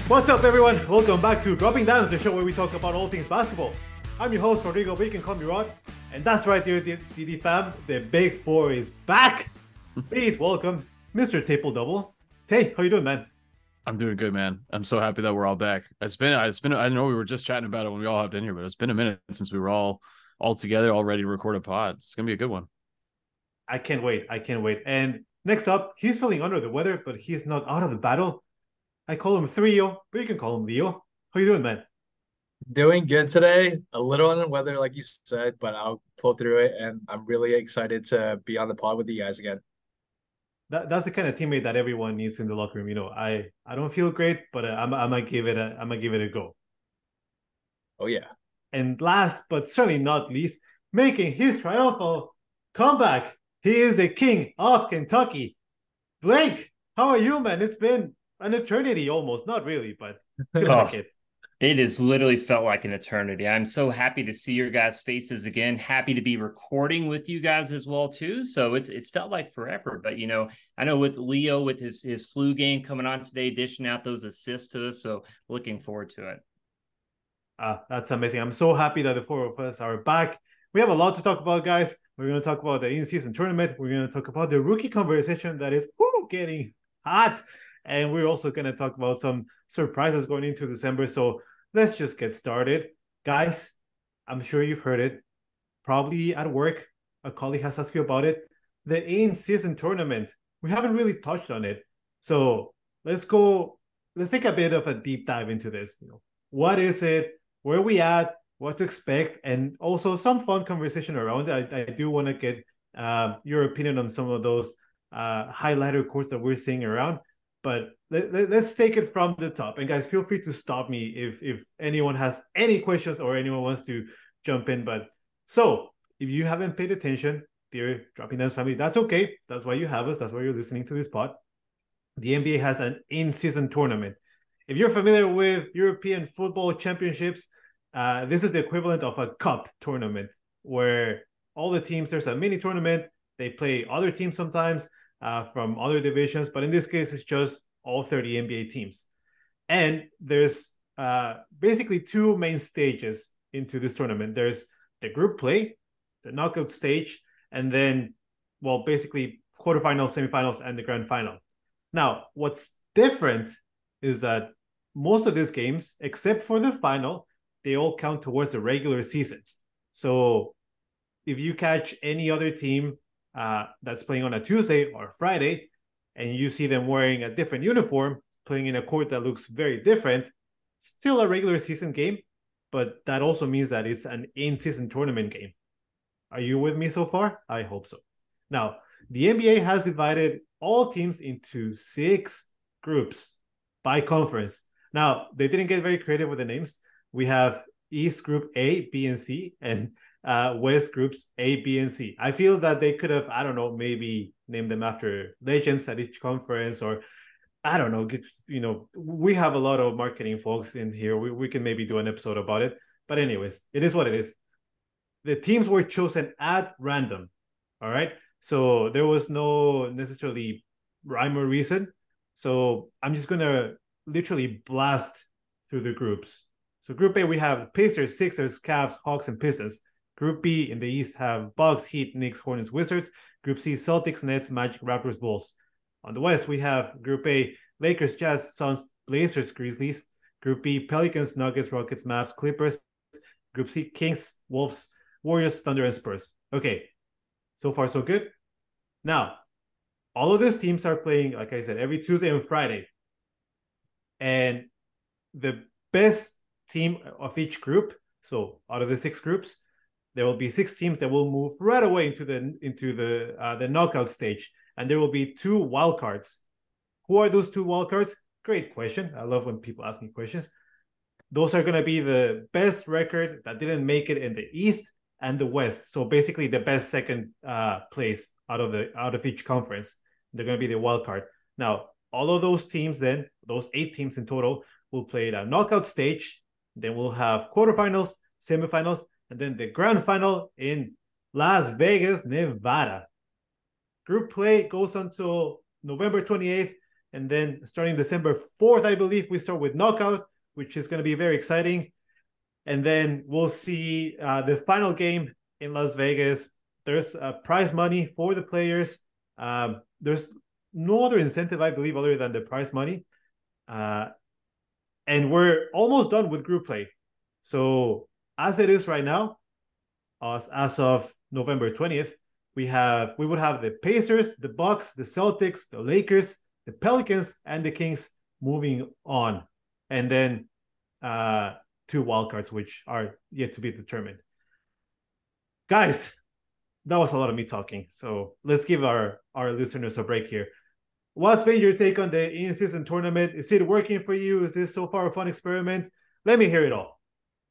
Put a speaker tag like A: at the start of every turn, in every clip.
A: What's up, everyone? Welcome back to Dropping Dimes, the show where we talk about all things basketball. I'm your host, Rodrigo, but you can call me Rod. And that's right, dear DD fam, the Big Four is back. Please welcome Mr. Triple Double. Hey, how you doing, man?
B: I'm doing good, man. I'm so happy that we're all back. It's been. I know we were just chatting about it when we all hopped in here, but it's been a minute since we were all together, all ready to record a pod. It's gonna be a good one.
A: I can't wait. And next up, he's feeling under the weather, but he's not out of the battle. I call him Threo, but you can call him Leo. How you doing, man?
C: Doing good today. A little under the weather, like you said, but I'll pull through it. And I'm really excited to be on the pod with you guys again.
A: That's the kind of teammate that everyone needs in the locker room. You know, I don't feel great, but I'm gonna give it a go.
C: Oh yeah.
A: And last but certainly not least, making his triumphal comeback, he is the king of Kentucky. Blake, how are you, man? It's been an eternity almost. Not really, but feels like it.
D: It has literally felt like an eternity. I'm so happy to see your guys' faces again. Happy to be recording with you guys as well too. So it's felt like forever. But I know with Leo with his flu game coming on today, dishing out those assists to us. So looking forward to it.
A: That's amazing. I'm so happy that the four of us are back. We have a lot to talk about, guys. We're going to talk about the in-season tournament. We're going to talk about the rookie conversation that is getting hot. And we're also going to talk about some surprises going into December. So let's just get started. Guys, I'm sure you've heard it. Probably at work, a colleague has asked you about it. The in-season tournament. We haven't really touched on it. So let's take a bit of a deep dive into this. What is it? Where are we at? What to expect? And also some fun conversation around it. I do want to get your opinion on some of those highlighter quotes that we're seeing around. But let's take it from the top. And guys, feel free to stop me if anyone has any questions or anyone wants to jump in. But so if you haven't paid attention, dear Dropping Dimes family, that's okay. That's why you have us. That's why you're listening to this pod. The NBA has an in-season tournament. If you're familiar with European football championships, this is the equivalent of a cup tournament where all the teams, there's a mini tournament. They play other teams sometimes from other divisions, but in this case, it's just all 30 NBA teams. And there's basically two main stages into this tournament. There's the group play, the knockout stage, and then, basically quarterfinals, semifinals, and the grand final. Now, what's different is that most of these games, except for the final, they all count towards the regular season. So if you catch any other team that's playing on a Tuesday or Friday, and you see them wearing a different uniform, playing in a court that looks very different, still a regular season game, but that also means that it's an in-season tournament game. Are you with me so far? I hope so. Now, the NBA has divided all teams into 6 groups by conference. Now, they didn't get very creative with the names. We have East Group A, B, and C, and West Groups A, B, and C. I feel that they could have, maybe named them after legends at each conference, or we have a lot of marketing folks in here. We can maybe do an episode about it. But anyways, it is what it is. The teams were chosen at random. All right. So there was no necessarily rhyme or reason. So I'm just going to literally blast through the groups. So Group A, we have Pacers, Sixers, Cavs, Hawks, and Pistons. Group B in the East have Bucks, Heat, Knicks, Hornets, Wizards. Group C, Celtics, Nets, Magic, Raptors, Bulls. On the West, we have Group A, Lakers, Jazz, Suns, Blazers, Grizzlies. Group B, Pelicans, Nuggets, Rockets, Mavs, Clippers. Group C, Kings, Wolves, Warriors, Thunder, and Spurs. Okay, so far so good. Now, all of these teams are playing, like I said, every Tuesday and Friday. And the best team of each group, so out of the 6 groups, there will be 6 teams that will move right away into the knockout stage, and there will be 2 wild cards. Who are those 2 wild cards? Great question. I love when people ask me questions. Those are going to be the best record that didn't make it in the East and the West. So basically, the best second place out of each conference. They're going to be the wild card. Now, all of those teams, then those 8 teams in total, will play a knockout stage. Then we'll have quarterfinals, semifinals, and then the grand final in Las Vegas, Nevada. Group play goes until November 28th. And then starting December 4th, I believe, we start with Knockout, which is going to be very exciting. And then we'll see the final game in Las Vegas. There's prize money for the players. There's no other incentive, I believe, other than the prize money. And we're almost done with group play. So as it is right now, as of November 20th, we would have the Pacers, the Bucks, the Celtics, the Lakers, the Pelicans, and the Kings moving on. And then 2 wildcards, which are yet to be determined. Guys, that was a lot of me talking. So let's give our listeners a break here. What's been your take on the in-season tournament? Is it working for you? Is this so far a fun experiment? Let me hear it all.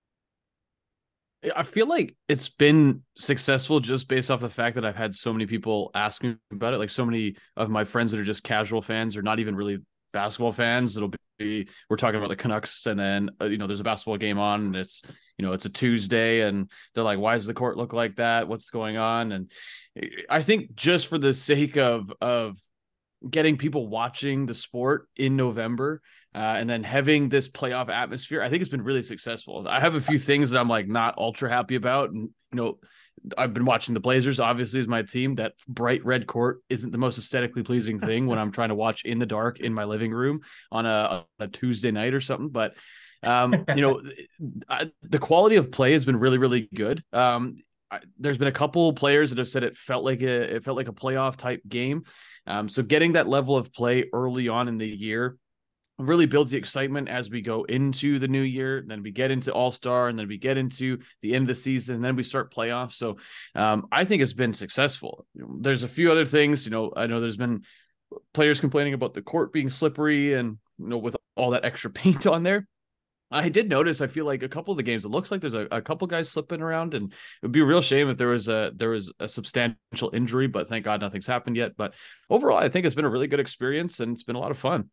B: I feel like it's been successful just based off the fact that I've had so many people ask me about it. Like so many of my friends that are just casual fans or not even really basketball fans. We're talking about the Canucks, and then there's a basketball game on, and it's a Tuesday, and they're like, why does the court look like that? What's going on? And I think just for the sake of getting people watching the sport in November, and then having this playoff atmosphere, I think it's been really successful. I have a few things that I'm like not ultra happy about, and I've been watching the Blazers, obviously, as my team. That bright red court isn't the most aesthetically pleasing thing when I'm trying to watch in the dark in my living room on a Tuesday night or something. But the quality of play has been really, really good. There's been a couple players that have said it felt like a playoff type game. So getting that level of play early on in the year really builds the excitement as we go into the new year. Then we get into All-Star, and then we get into the end of the season, and then we start playoffs. So I think it's been successful. There's a few other things. I know there's been players complaining about the court being slippery and with all that extra paint on there. I did notice, I feel like a couple of the games, it looks like there's a couple guys slipping around, and it would be a real shame if there was a substantial injury, but thank God nothing's happened yet. But overall, I think it's been a really good experience, and it's been a lot of fun.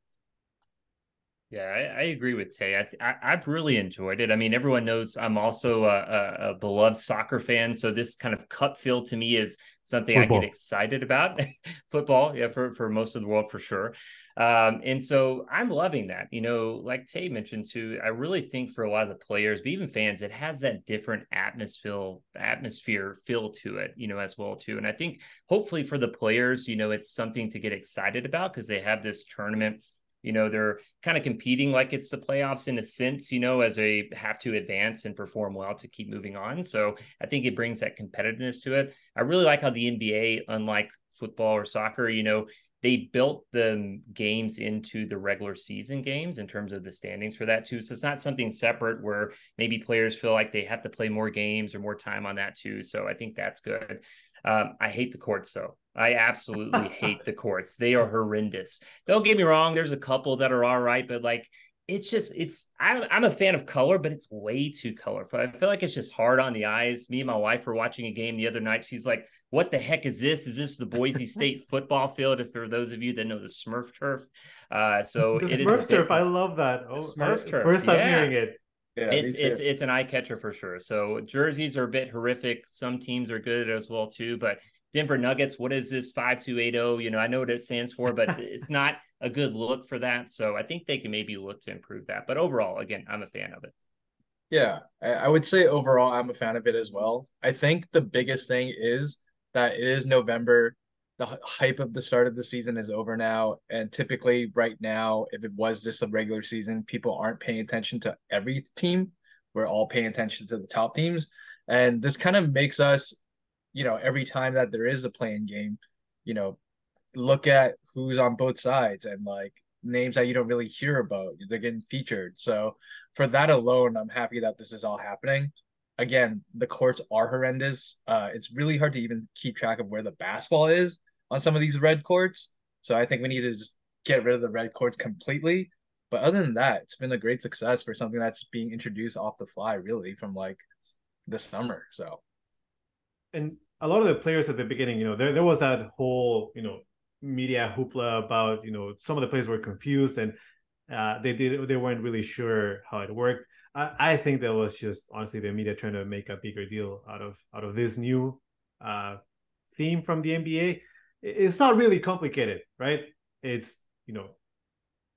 D: Yeah, I agree with Tay. I've really enjoyed it. I mean, everyone knows I'm also a beloved soccer fan, so this kind of cup feel to me is something Football. I get excited about. Football, yeah, for most of the world for sure. And so I'm loving that. Like Tay mentioned too, I really think for a lot of the players, but even fans, it has that different atmosphere feel to it, as well too. And I think hopefully for the players, it's something to get excited about because they have this tournament. They're kind of competing like it's the playoffs in a sense, as they have to advance and perform well to keep moving on. So I think it brings that competitiveness to it. I really like how the NBA, unlike football or soccer, they built the games into the regular season games in terms of the standings for that too. So it's not something separate where maybe players feel like they have to play more games or more time on that too. So I think that's good. I hate the courts though. I absolutely hate the courts. They are horrendous. Don't get me wrong. There's a couple that are all right, but like, I'm a fan of color, but it's way too colorful. I feel like it's just hard on the eyes. Me and my wife were watching a game the other night. She's like, what the heck is this? Is this the Boise State football field? If for those of you that know the Smurf turf. So
A: the Smurf turf, I love that.
D: Smurf turf.
A: First time hearing it.
D: Yeah, it's an eye catcher for sure. So jerseys are a bit horrific. Some teams are good as well too, but Denver Nuggets, what is this 5280? I know what it stands for, but it's not a good look for that. So I think they can maybe look to improve that. But overall, again, I'm a fan of it.
C: Yeah, I would say overall, I'm a fan of it as well. I think the biggest thing is that it is November. The hype of the start of the season is over now. And typically right now, if it was just a regular season, people aren't paying attention to every team. We're all paying attention to the top teams. And this kind of makes us, every time that there is a playing game, look at who's on both sides and like names that you don't really hear about. They're getting featured. So for that alone, I'm happy that this is all happening. Again, the courts are horrendous. It's really hard to even keep track of where the basketball is on some of these red courts. So I think we need to just get rid of the red courts completely. But other than that, it's been a great success for something that's being introduced off the fly, really, from like the summer. So,
A: and a lot of the players at the beginning, there was that whole, media hoopla about, some of the players were confused and they weren't really sure how it worked. I think that was just honestly the media trying to make a bigger deal out of this new theme from the NBA. It's not really complicated, right? It's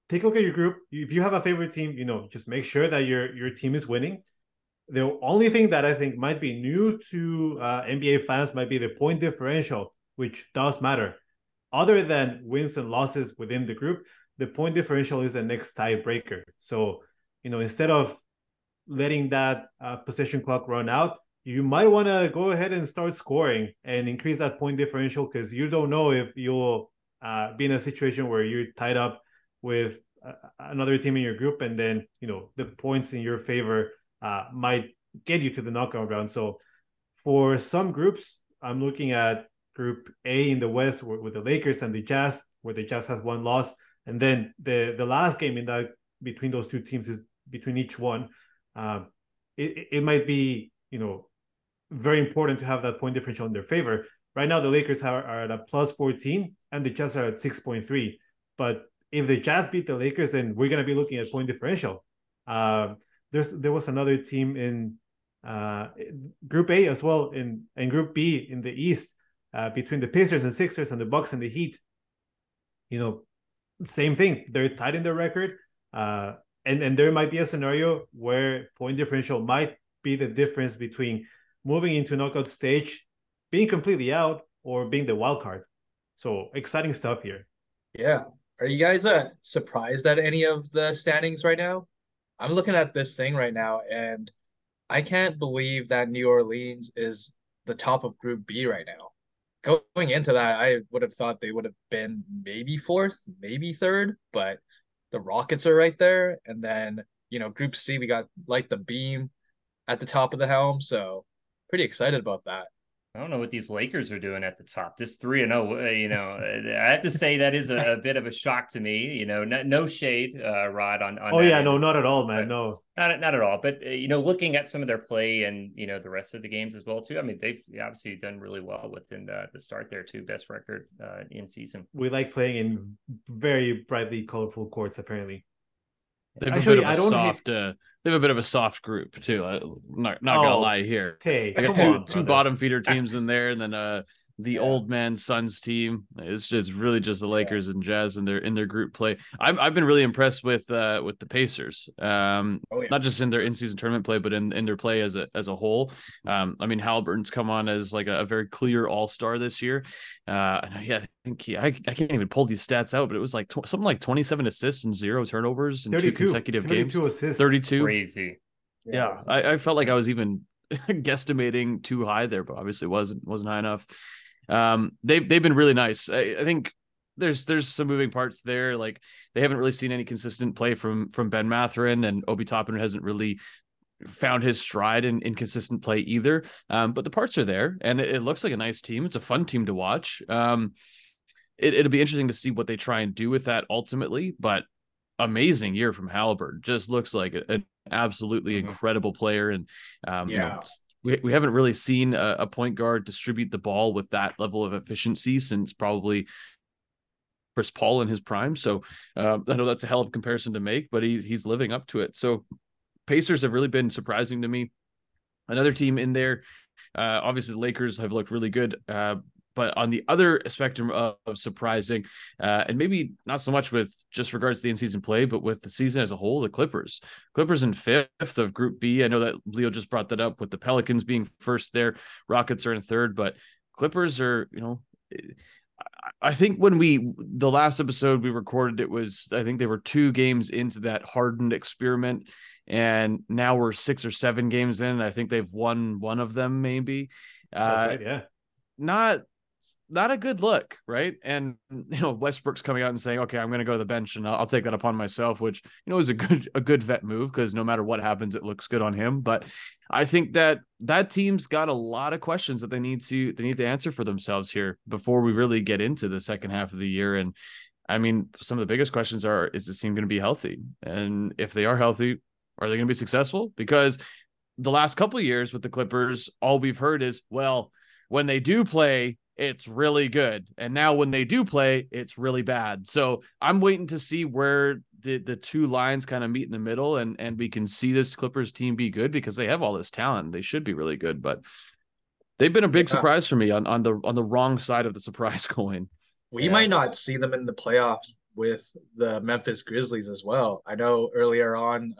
A: take a look at your group. If you have a favorite team, just make sure that your team is winning. The only thing that I think might be new to NBA fans might be the point differential, which does matter. Other than wins and losses within the group, the point differential is the next tiebreaker. So, instead of letting that possession clock run out, you might want to go ahead and start scoring and increase that point differential, because you don't know if you'll be in a situation where you're tied up with another team in your group, and then, the points in your favor might get you to the knockout round. So for some groups, I'm looking at Group A in the West with the Lakers and the Jazz, where the Jazz has one loss, and then the last game in that between those two teams is between each one. It might be very important to have that point differential in their favor. Right now, the Lakers are at a +14 and the Jazz are at 6.3. But if the Jazz beat the Lakers, then we're going to be looking at point differential. There was another team in Group A as well, and Group B in the East, between the Pacers and Sixers and the Bucks and the Heat. Same thing. They're tied in their record, and there might be a scenario where point differential might be the difference between moving into knockout stage, being completely out, or being the wild card. So exciting stuff here.
C: Yeah. Are you guys surprised at any of the standings right now? I'm looking at this thing right now, and I can't believe that New Orleans is the top of Group B right now. Going into that, I would have thought they would have been maybe fourth, maybe third, but the Rockets are right there. And then, Group C, we got like the Beam at the top of the helm. So pretty excited about that.
D: I don't know what these Lakers are doing at the top. This 3-0, I have to say that is a bit of a shock to me. No shade, Rod, on.
A: Oh yeah, no, not at all, man. No,
D: not at all. But looking at some of their play and the rest of the games as well too. I mean, they've obviously done really well within the start there too. Best record in season.
A: We like playing in very brightly colorful courts. Apparently,
B: they have a bit of a soft group too. Not gonna lie here.
A: Hey,
B: I got two bottom feeder teams in there, and then the old man Suns team. It's just really just the Lakers and Jazz in their group play. I've been really impressed with the Pacers. Not just in their in-season tournament play, but in their play as a whole. I mean, Halliburton's come on as like a very clear all-star this year. I think I can't even pull these stats out, but it was like something like 27 assists and 0 turnovers in 2 consecutive games.
A: 32 assists.
B: 32.
D: Crazy.
B: Yeah, I felt like I was even guesstimating too high there, but obviously wasn't high enough. They've been really nice. I think there's some moving parts there. Like they haven't really seen any consistent play from Ben Mathurin, and Obi Toppin hasn't really found his stride in consistent play either. But the parts are there, and it looks like a nice team. It's a fun team to watch. It'll be interesting to see what they try and do with that ultimately, but amazing year from Halliburton. Just looks like an absolutely incredible player. And, we haven't really seen a point guard distribute the ball with that level of efficiency since probably Chris Paul in his prime. So I know that's a hell of a comparison to make, but he's living up to it. So Pacers have really been surprising to me. Another team in there, obviously the Lakers have looked really good, but on the other spectrum of surprising, and maybe not so much with just regards to the in-season play, but with the season as a whole, the Clippers in 5th of Group B. I know that Leo just brought that up with the Pelicans being first there. Rockets are in 3rd, but Clippers are, I think when the last episode we recorded, I think they were 2 games into that Harden experiment. And now we're 6 or 7 games in. I think they've won one of them, maybe.
A: That's right, yeah.
B: Not a good look, right? And Westbrook's coming out and saying, "Okay, I'm going to go to the bench and I'll take that upon myself," which is a good vet move, because no matter what happens, it looks good on him. But I think that team's got a lot of questions that they need to answer for themselves here before we really get into the second half of the year. And I mean, some of the biggest questions are: is this team going to be healthy? And if they are healthy, are they going to be successful? Because the last couple of years with the Clippers, all we've heard is, well, when they do play, it's really good. And now when they do play, it's really bad. So I'm waiting to see where the two lines kind of meet in the middle, and we can see this Clippers team be good, because they have all this talent. They should be really good, but they've been a big surprise for me on the wrong side of the surprise coin.
C: We might not see them in the playoffs with the Memphis Grizzlies as well. I know earlier on,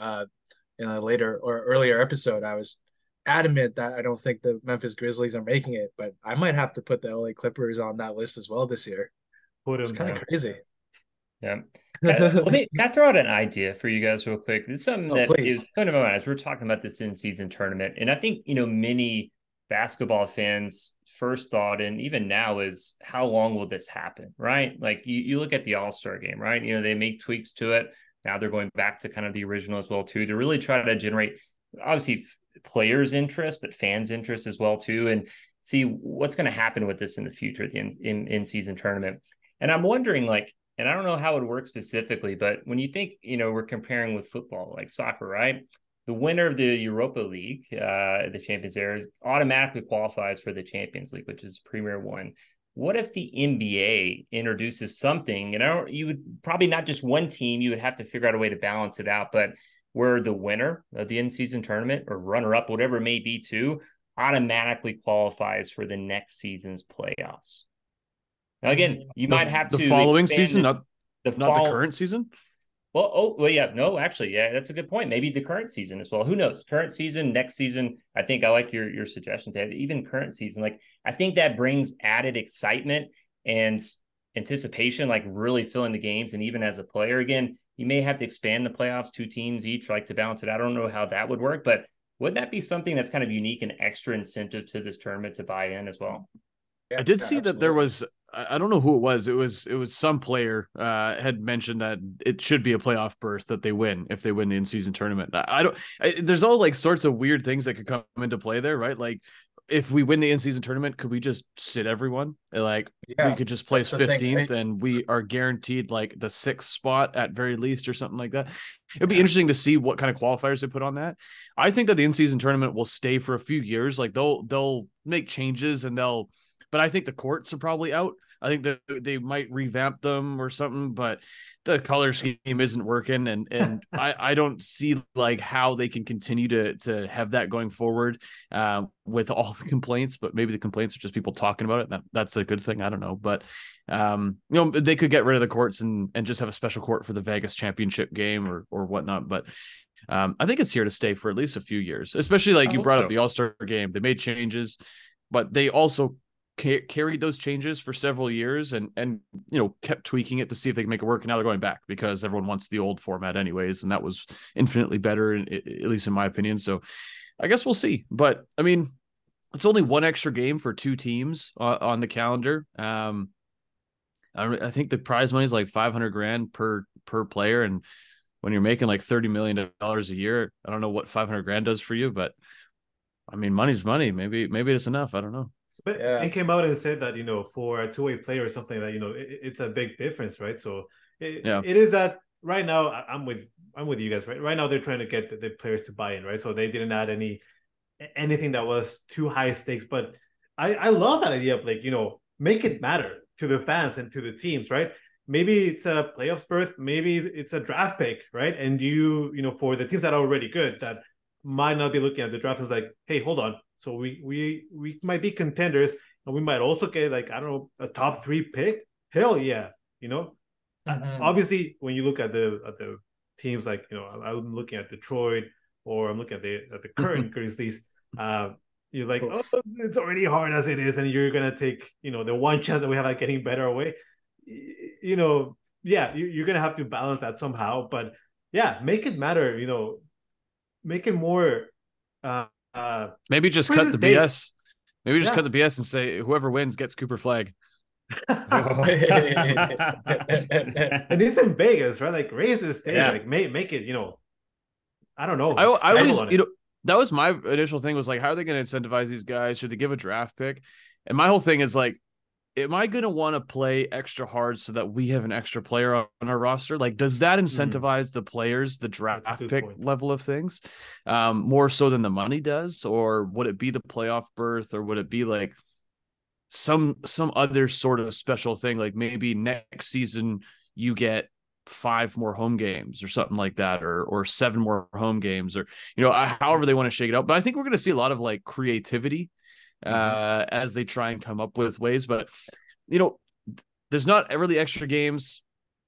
C: in a later or earlier episode, I was adamant that I don't think the Memphis Grizzlies are making it, but I might have to put the LA Clippers on that list as well this year.
A: Put
C: It's
A: him
C: kind of
A: down.
C: crazy.
D: Yeah. Can I throw out an idea for you guys real quick? It's something that
C: please.
D: is kind of my mind as we're talking about this in-season tournament. And I think, many basketball fans' first thought, and even now, is how long will this happen, right? Like you look at the All-Star game, right? They make tweaks to it. Now they're going back to kind of the original as well, too, to really try to generate, obviously, players' interest, but fans' interest as well, too, and see what's going to happen with this in the future at the in-season tournament. And I'm wondering, like, and I don't know how it works specifically, but when you think, we're comparing with football, like soccer, right? The winner of the Europa League, the Champions Era, automatically qualifies for the Champions League, which is Premier One. What if the NBA introduces something, and you would probably not just one team, you would have to figure out a way to balance it out, but where the winner of the in-season tournament or runner-up, whatever it may be too, automatically qualifies for the next season's playoffs. Now, again, you might have to
B: the following season, not
D: the
B: current season.
D: Well, yeah, no, actually, yeah, that's a good point. Maybe the current season as well. Who knows? Current season, next season. I think I like your suggestion, Ted. Even current season, like I think that brings added excitement and anticipation, like really filling the games. And even as a player, again, you may have to expand the playoffs, 2 teams each, like to balance it. I don't know how that would work, but would that be something that's kind of unique and extra incentive to this tournament to buy in as well?
B: I did see that there was, I don't know who it was. It was some player had mentioned that it should be a playoff berth that they win if they win the in-season tournament. There's all like sorts of weird things that could come into play there, right? Like if we win the in-season tournament, could we just sit everyone? Like we could just place 15th and we are guaranteed like the 6th spot at very least or something like that. It'd be interesting to see what kind of qualifiers they put on that. I think that the in-season tournament will stay for a few years. Like they'll make changes and but I think the courts are probably out. I think that they might revamp them or something, but the color scheme isn't working. And I don't see like how they can continue to have that going forward with all the complaints, but maybe the complaints are just people talking about it. That's a good thing. I don't know, but they could get rid of the courts and just have a special court for the Vegas championship game or whatnot. But I think it's here to stay for at least a few years, especially like you brought up the All-Star game. They made changes, but they also carried those changes for several years and kept tweaking it to see if they can make it work. And now they're going back because everyone wants the old format anyways, and that was infinitely better, at least in my opinion. So I guess we'll see. But I mean, it's only one extra game for 2 teams on the calendar. I think the prize money is like $500,000 per player, and when you're making like $30 million a year, I don't know what $500,000 does for you, but I mean, money's money. Maybe it's enough. I don't know.
A: But they came out and said that, for a 2-way player or something that, it's a big difference, right? So it is that right now I'm with you guys, right? Right now they're trying to get the players to buy in, right? So they didn't add anything that was too high stakes. But I love that idea of like, make it matter to the fans and to the teams, right? Maybe it's a playoff berth, maybe it's a draft pick, right? And for the teams that are already good that might not be looking at the draft as like, hey, hold on. So we might be contenders, and we might also get like, I don't know, a top 3 pick. Hell yeah, Obviously, when you look at the teams like I'm looking at Detroit or I'm looking at the current Grizzlies, you're like, oh, it's already hard as it is, and you're gonna take the one chance that we have at getting better away. You're gonna have to balance that somehow. But yeah, make it matter. Make it more.
B: Maybe just cut the BS. Maybe just cut the BS and say whoever wins gets Cooper Flag.
A: And it's in Vegas, right? Like raise the stage, like make it. I don't know.
B: I always, that was my initial thing was like, how are they going to incentivize these guys? Should they give a draft pick? And my whole thing is like, am I going to want to play extra hard so that we have an extra player on our roster? Like, does that incentivize the players, the draft pick level of things, more so than the money does? Or would it be the playoff berth, or would it be like some other sort of special thing? Like maybe next season you get 5 more home games or something like that, or 7 more home games, or, however they want to shake it out. But I think we're going to see a lot of like creativity as they try and come up with ways. But there's not really extra games.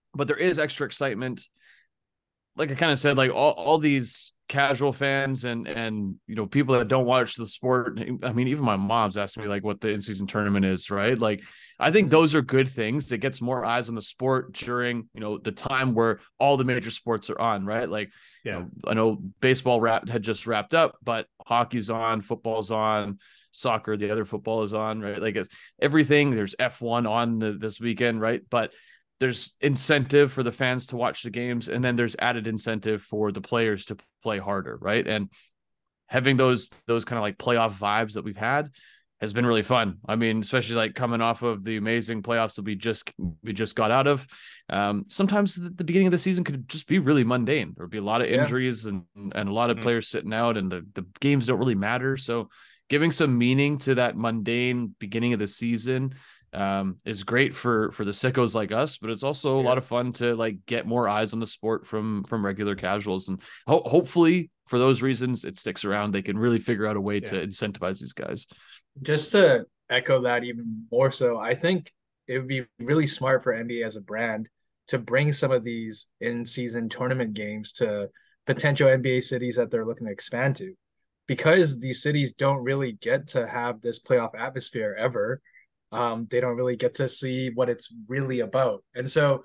B: but there is extra excitement. Like I kind of said, like all these casual fans and people that don't watch the sport. I mean, even my mom's asking me like what the in-season tournament is, right? Like I think those are good things. It gets more eyes on the sport during the time where all the major sports are on, right? Like I know baseball had just wrapped up, but hockey's on, football's on, soccer, the other football is on, right? Like it's everything. There's F1 on this weekend, right? But there's incentive for the fans to watch the games, and then there's added incentive for the players to play harder, right? And having those kind of like playoff vibes that we've had has been really fun. I mean, especially like coming off of the amazing playoffs that we just got out of. Sometimes the beginning of the season could just be really mundane. There'd be a lot of injuries and a lot of players sitting out, and the games don't really matter. So giving some meaning to that mundane beginning of the season is great for the sickos like us, but it's also a lot of fun to like get more eyes on the sport from regular casuals, and hopefully for those reasons it sticks around. They can really figure out a way to incentivize these guys.
C: Just to echo that even more so, I think it would be really smart for NBA as a brand to bring some of these in-season tournament games to potential NBA cities that they're looking to expand to, because these cities don't really get to have this playoff atmosphere ever. They don't really get to see what it's really about. And so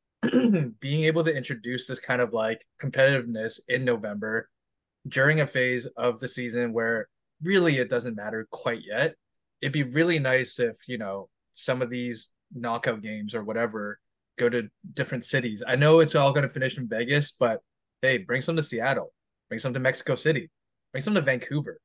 C: being able to introduce this kind of like competitiveness in November during a phase of the season where really it doesn't matter quite yet, it'd be really nice if, some of these knockout games or whatever go to different cities. I know it's all going to finish in Vegas, but hey, bring some to Seattle, bring some to Mexico City, bring some to Vancouver,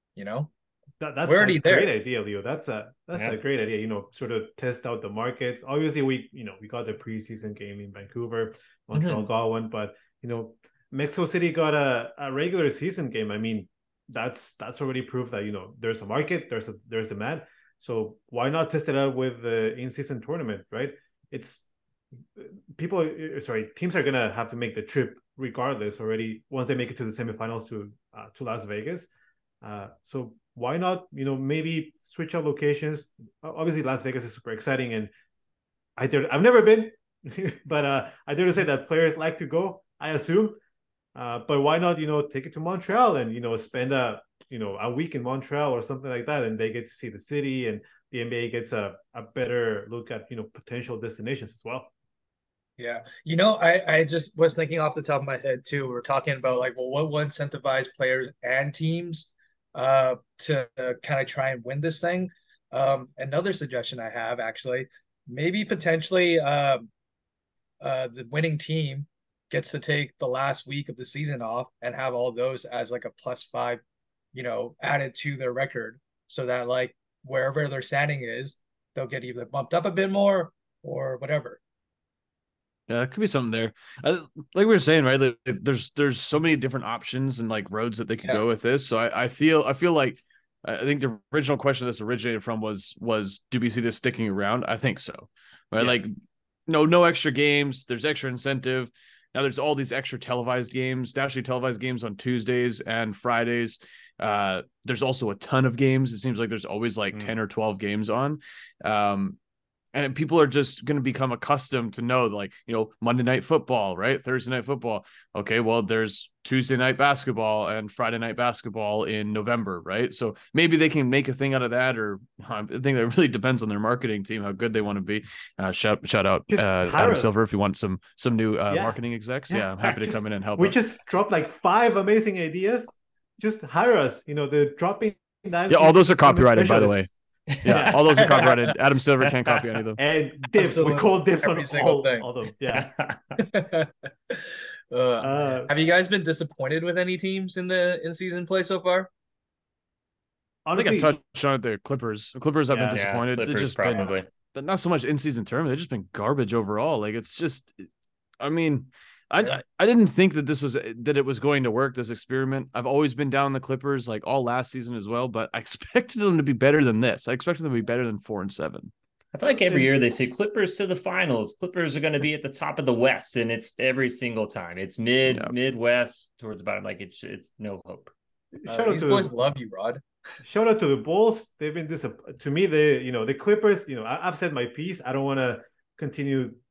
A: That's
C: we're already
A: a great idea, Leo. That's a great idea. Sort of test out the markets. Obviously, we got the preseason game in Vancouver, Montreal got one, but Mexico City got a regular season game. I mean, that's already proof that there's a market, there's demand. So why not test it out with the in-season tournament, right? Teams are gonna have to make the trip regardless already once they make it to the semifinals to Las Vegas. So why not, maybe switch out locations? Obviously, Las Vegas is super exciting, and I've never been, but I dare to say that players like to go, I assume. But why not, take it to Montreal and, spend a week in Montreal or something like that, and they get to see the city, and the NBA gets a better look at, potential destinations as well.
C: Yeah. I just was thinking off the top of my head too. We're talking about like, well, what will incentivize players and teams to kind of try and win this thing. Another suggestion I have actually, maybe potentially the winning team gets to take the last week of the season off and have all those as like a +5, added to their record, so that like wherever their standing is, they'll get either bumped up a bit more or whatever.
B: Yeah, it could be something there. Like we were saying, right? Like, there's so many different options and like roads that they could go with this. So I feel like I think the original question this originated from was do we see this sticking around? I think so. Right? Yeah. Like no extra games. There's extra incentive. Now there's all these extra televised games, nationally televised games on Tuesdays and Fridays. There's also a ton of games. It seems like there's always like 10 or 12 games on. And people are just going to become accustomed to know, like, Monday night football, right? Thursday night football. Okay, well, there's Tuesday night basketball and Friday night basketball in November, right? So maybe they can make a thing out of that, or I think that really depends on their marketing team, how good they want to be. Shout out Adam Silver if you want some new marketing execs. Yeah, I'm happy to come in and help.
A: We just dropped like 5 amazing ideas. Just hire us. The dropping.
B: Yeah, all those are copyrighted, by the way. Yeah, all those are copyrighted. Adam Silver can't copy any of them.
A: And dibs, we call dibs on all of them. Yeah.
C: Have you guys been disappointed with any teams in the in-season play so far?
B: Honestly, I think I touched on it. The Clippers. The Clippers have been disappointed.
D: Clippers,
B: it's just
D: probably.
B: But not so much in-season tournament. They've just been garbage overall. Like it's just, I mean, I didn't think that it was going to work, this experiment. I've always been down the Clippers, like all last season as well, but I expected them to be better than this. I expected them to be better than 4-7.
D: I feel like every year they say Clippers to the finals. Clippers are going to be at the top of the West, and it's every single time. It's Midwest towards the bottom. Like it's no hope.
C: These boys love you, Rod.
A: Shout out to the Bulls. They've been disappointed. To me, the Clippers. I've said my piece. I don't want to continue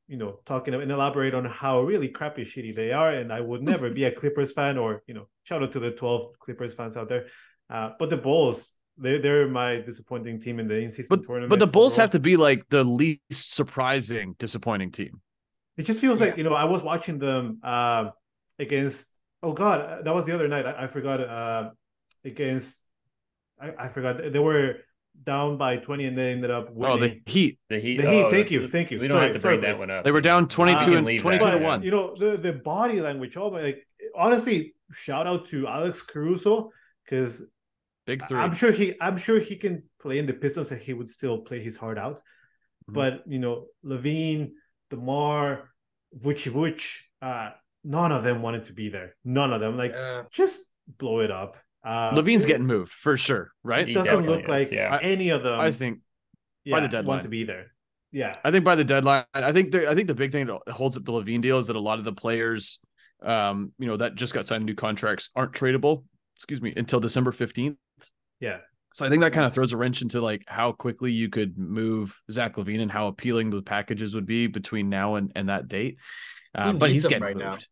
A: talking and elaborate on how really crappy shitty they are. And I would never be a Clippers fan, or shout out to the 12 Clippers fans out there. But the Bulls, they're my disappointing team in the in-season tournament.
B: But the Bulls have to be like the least surprising disappointing team.
A: It just feels like I was watching them against. Oh God, that was the other night. I forgot. Against, I forgot. They were down by 20 and they ended up winning.
B: Oh, the Heat.
D: The Heat.
A: Thank you.
D: We don't have to bring that one up.
B: They were down 22 and 22 to 1.
A: The body language. Honestly, shout out to Alex Caruso, because
B: big three.
A: I'm sure he can play in the Pistons and he would still play his heart out. Mm-hmm. But LaVine, DeMar, Vucevic, none of them wanted to be there. None of them. Just blow it up.
B: LaVine's getting moved for sure, right?
A: It doesn't look like any of them.
B: I think by the deadline
A: want to be there. Yeah,
B: I think by the deadline. I think the big thing that holds up the LaVine deal is that a lot of the players, that just got signed new contracts aren't tradable. Until December 15th.
A: Yeah.
B: So I think that kind of throws a wrench into like how quickly you could move Zach LaVine and how appealing the packages would be between now and that date. But he's getting right moved.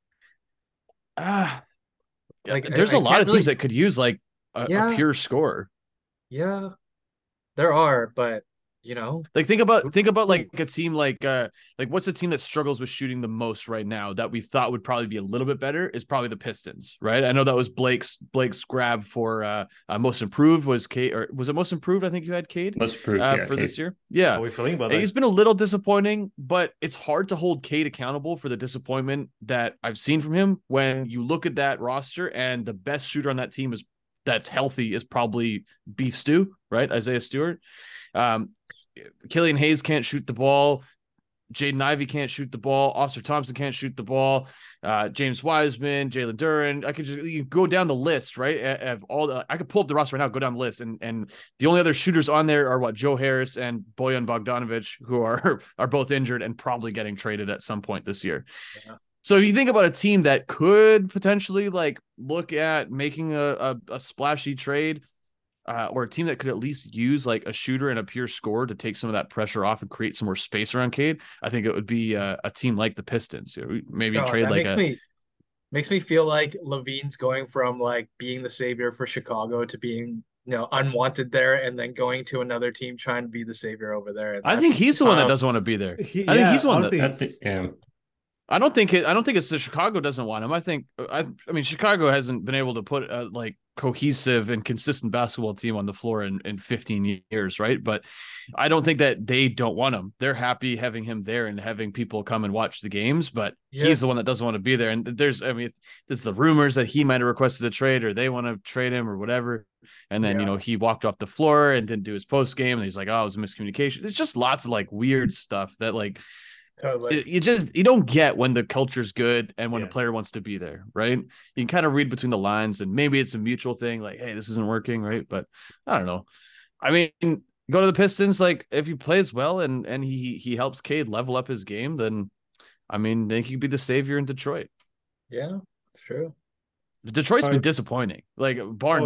B: There's a lot of teams that could use like a pure scorer.
C: Yeah, there are, but
B: think about like a team like what's a team that struggles with shooting the most right now that we thought would probably be a little bit better is probably the Pistons, right? I know that was Blake's grab for most improved was Cade, or was it most improved? I think you had Cade
D: most improved
B: for
D: Cade.
B: This year. Yeah,
A: how are we feeling about that?
B: He's been a little disappointing, but it's hard to hold Cade accountable for the disappointment that I've seen from him. When you look at that roster and the best shooter on that team that's healthy is probably Beef Stew, right? Isaiah Stewart. Killian Hayes can't shoot the ball. Jaden Ivey can't shoot the ball. Oscar Thompson can't shoot the ball. James Wiseman, Jalen Duren. You go down the list, right? Of all I could pull up the roster right now, go down the list, and the only other shooters on there are Joe Harris and Bojan Bogdanovic, who are both injured and probably getting traded at some point this year. Yeah. So if you think about a team that could potentially like look at making a splashy trade, or a team that could at least use like a shooter and a pure scorer to take some of that pressure off and create some more space around Cade, I think it would be a team like the Pistons. Maybe trade like
C: makes me feel like LaVine's going from like being the savior for Chicago to being unwanted there, and then going to another team trying to be the savior over there. And
B: I think he's the one that doesn't want to be there. I think he's the one that. I don't think it's the Chicago doesn't want him. I mean, Chicago hasn't been able to put a like cohesive and consistent basketball team on the floor in 15 years, right? But I don't think that they don't want him. They're happy having him there and having people come and watch the games, but he's the one that doesn't want to be there. And there's the rumors that he might have requested a trade, or they want to trade him or whatever. And then, he walked off the floor and didn't do his post game, and he's like, oh, it was a miscommunication. It's just lots of like weird stuff that like, totally. You don't get when the culture's good and when a player wants to be there, right? You can kind of read between the lines, and maybe it's a mutual thing, like, hey, this isn't working, right? But I don't know. I mean, go to the Pistons, like if he plays well and he helps Cade level up his game, then I mean, they could be the savior in Detroit.
C: Yeah, it's true.
B: Detroit's been disappointing. Like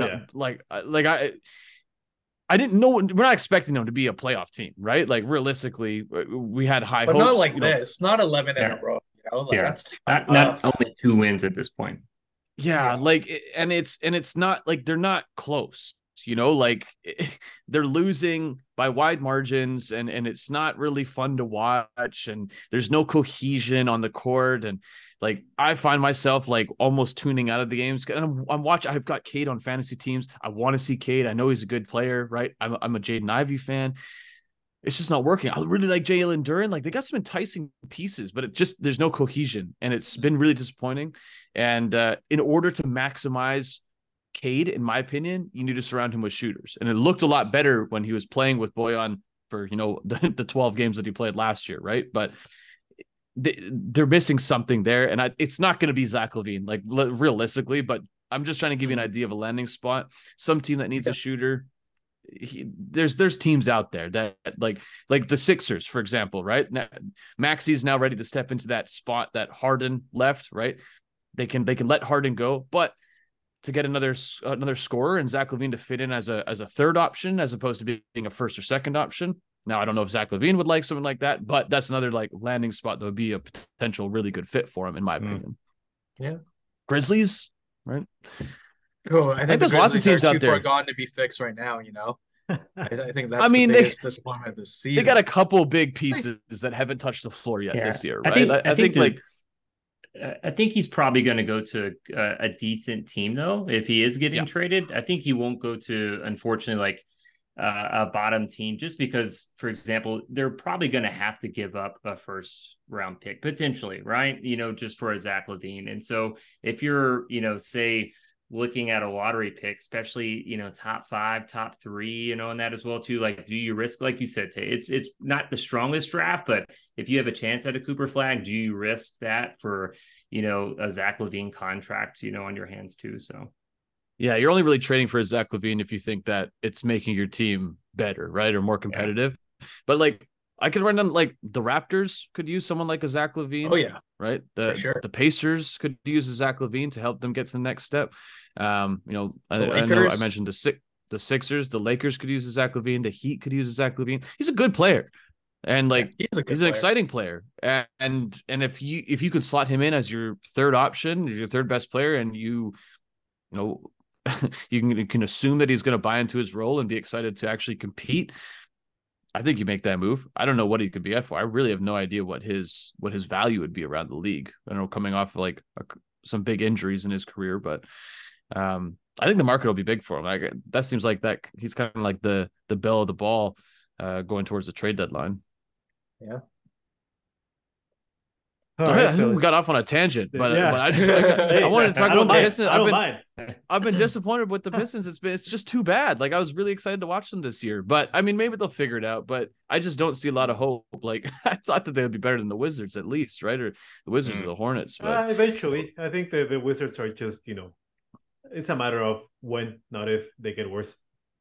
B: I didn't know. We're not expecting them to be a playoff team, right? Like realistically, we had high hopes.
C: But not like this. Not 11 in a row.
D: That's not only 2 wins at this point.
B: Yeah, and it's not like they're not close. Like they're losing by wide margins, and it's not really fun to watch, and there's no cohesion on the court, and like I find myself like almost tuning out of the games. And I'm watching. I've got Cade on fantasy teams. I want to see Cade. I know he's a good player, right? I'm a Jaden Ivey fan. It's just not working. I really like Jalen Duren. Like they got some enticing pieces, but there's no cohesion, and it's been really disappointing. And in order to maximize Cade, in my opinion, you need to surround him with shooters. And it looked a lot better when he was playing with Bojan for, the 12 games that he played last year, right? But they're missing something there. And it's not going to be Zach LaVine, like realistically, but I'm just trying to give you an idea of a landing spot. Some team that needs a shooter. There's teams out there that like the Sixers, for example, right? Maxi's now ready to step into that spot that Harden left, right? They can let Harden go, but to get another scorer and Zach LaVine to fit in as a third option, as opposed to being a first or second option, Now, I don't know if Zach LaVine would like something like that, but that's another like landing spot that would be a potential really good fit for him, in my opinion.
C: Yeah.
B: Grizzlies, right?
C: Oh, I think
B: there's lots of teams out there
C: too far gone to be fixed right now. I think that's
B: I mean,
C: the biggest disappointment this season.
B: they got a couple big pieces that haven't touched the floor yet this year, right? I
D: think he's probably going to go to a decent team, though. If he is getting traded, I think he won't go to, unfortunately, like a bottom team, just because, for example, they're probably going to have to give up a first round pick potentially, right? Just for a Zach LaVine. And so if you're, say, looking at a lottery pick, especially, top 5, top 3, and that as well too. Like, do you risk, like you said, Tay, it's not the strongest draft, but if you have a chance at a Cooper Flag, do you risk that for, a Zach LaVine contract, on your hands too? So.
B: Yeah, you're only really trading for a Zach LaVine if you think that it's making your team better, right? Or more competitive. Yeah. But like, I could run down, like, the Raptors could use someone like a Zach LaVine.
C: Oh yeah.
B: Right.
C: The
B: Pacers could use a Zach LaVine to help them get to the next step. I know I mentioned the Sixers, the Lakers could use a Zach LaVine, the Heat could use a Zach LaVine. He's a good player. And like, he's an exciting player. And if you could slot him in as your third option, your third best player, and you can assume that he's going to buy into his role and be excited to actually compete, I think you make that move. I don't know what he could be at for. I really have no idea what his value would be around the league. I don't know, coming off of like some big injuries in his career, but I think the market will be big for him. That seems like that he's kind of like the bell of the ball going towards the trade deadline.
C: Yeah.
B: I think we got off on a tangent, but I wanted to talk about the Pistons. I've been disappointed with the Pistons. It's just too bad. Like, I was really excited to watch them this year, but I mean, maybe they'll figure it out. But I just don't see a lot of hope. Like, I thought that they would be better than the Wizards at least, right? Or the Wizards or the Hornets. But
A: eventually, I think the Wizards are just it's a matter of when, not if, they get worse.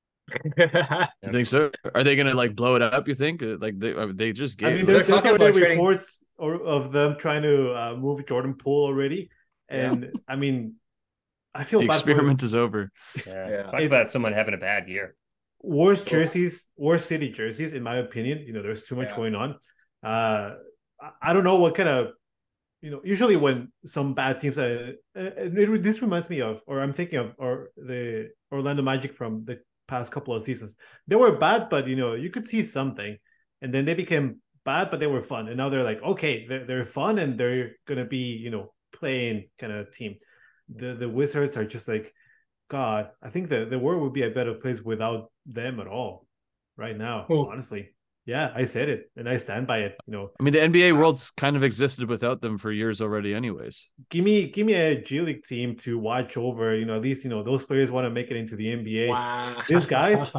B: You think so? Are they gonna like blow it up? You think like they just gave?
A: I mean, there's already reports of them trying to move Jordan Poole already, and I mean, I feel
B: the experiment is over.
D: Yeah. Talk about someone having a bad year.
A: Worst city jerseys, in my opinion. There's too much going on. I don't know what kind of, usually when some bad teams, this reminds me of, or I'm thinking of, or the Orlando Magic from the past couple of seasons. They were bad, but you could see something, and then they became bad, but they were fun, and now they're like, okay, they're fun, and they're gonna be playing kind of team. The Wizards are just like, God, I think the world would be a better place without them at all right now. Honestly. Yeah, I said it, and I stand by it.
B: I mean, the NBA world's kind of existed without them for years already, anyways.
A: Give me a G League team to watch over. At least those players want to make it into the NBA.
C: Wow.
A: These guys.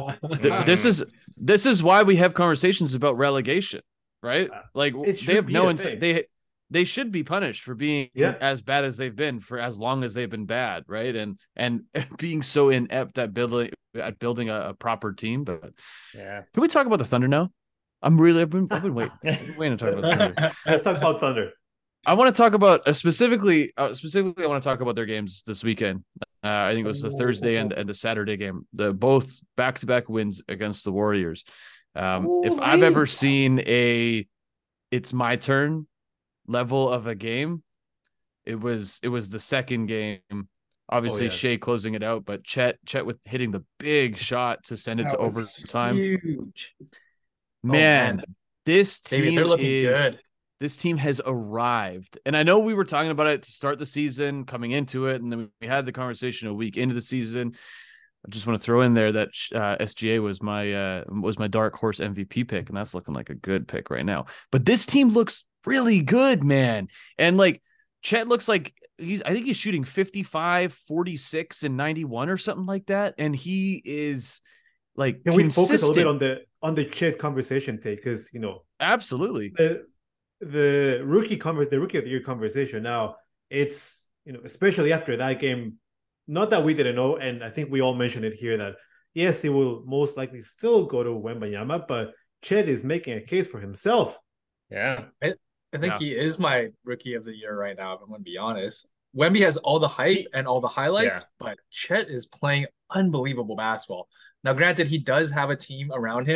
B: This is why we have conversations about relegation, right? Like, they have no insight. They should be punished for being as bad as they've been for as long as they've been bad, right? And being so inept at building a proper team. But can we talk about the Thunder now? I've been waiting to talk about the Thunder.
A: Let's talk about Thunder.
B: I want to talk about specifically. I want to talk about their games this weekend. I think it was the Thursday and the Saturday game. Both back-to-back wins against the Warriors. If I've ever seen it's my turn level of a game, it was the second game. Obviously, Shea closing it out, but Chet with hitting the big shot to send it to overtime.
C: Huge.
B: Man, this team
C: they're looking good.
B: This team has arrived. And I know we were talking about it to start the season, coming into it, and then we had the conversation a week into the season. I just want to throw in there that SGA was my dark horse MVP pick, and that's looking like a good pick right now. But this team looks really good, man. And like, Chet looks like I think he's shooting 55, 46, and 91 or something like that. And he is like,
A: can we focus a little bit on the Chet conversation, because
B: absolutely
A: the rookie of the year conversation. Now it's especially after that game, not that we didn't know, and I think we all mentioned it here, that yes, he will most likely still go to Wembanyama, but Chet is making a case for himself.
C: Yeah, I think he is my rookie of the year right now, if I'm going to be honest. Wemby has all the hype and all the highlights, but Chet is playing unbelievable basketball. Now, granted, he does have a team around him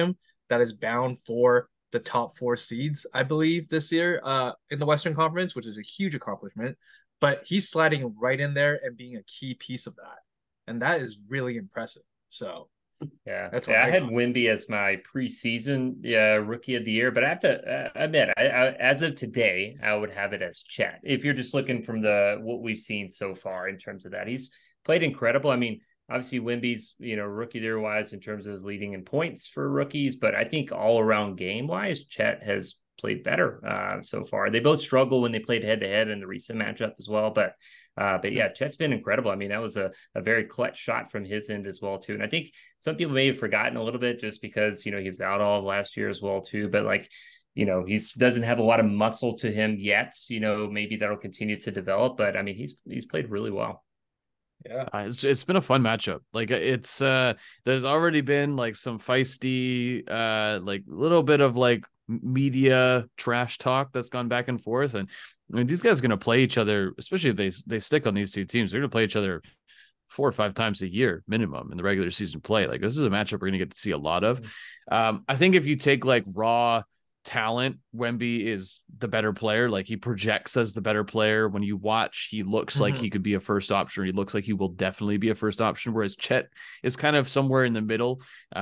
C: that is bound for the top 4 seeds, I believe, this year in the Western Conference, which is a huge accomplishment. But he's sliding right in there and being a key piece of that. And that is really impressive. So
D: yeah,
C: that's what
D: I had
C: got.
D: Wemby as my preseason rookie of the year, but I have to admit, as of today, I would have it as Chet. If you're just looking from what we've seen so far in terms of that, he's played incredible. I mean, obviously Wemby's rookie there wise in terms of leading in points for rookies, but I think all around game wise, Chet has played better so far. They both struggle when they played head to head in the recent matchup as well, but yeah, Chet's been incredible. I mean, that was a very clutch shot from his end as well too. And I think some people may have forgotten a little bit just because he was out all of last year as well too. But like he doesn't have a lot of muscle to him yet. Maybe that'll continue to develop. But I mean, he's played really well.
C: Yeah,
B: it's been a fun matchup. Like it's there's already been like some feisty like little bit of like media trash talk that's gone back and forth, and I mean these guys are going to play each other, especially if they stick on these two teams. They're going to play each other 4 or 5 times a year minimum in the regular season play. Like this is a matchup we're going to get to see a lot of. I think if you take like raw talent, Wemby is the better player. Like he projects as the better player. When you watch, he looks like he could be a first option, or he looks like he will definitely be a first option, whereas Chet is kind of somewhere in the middle.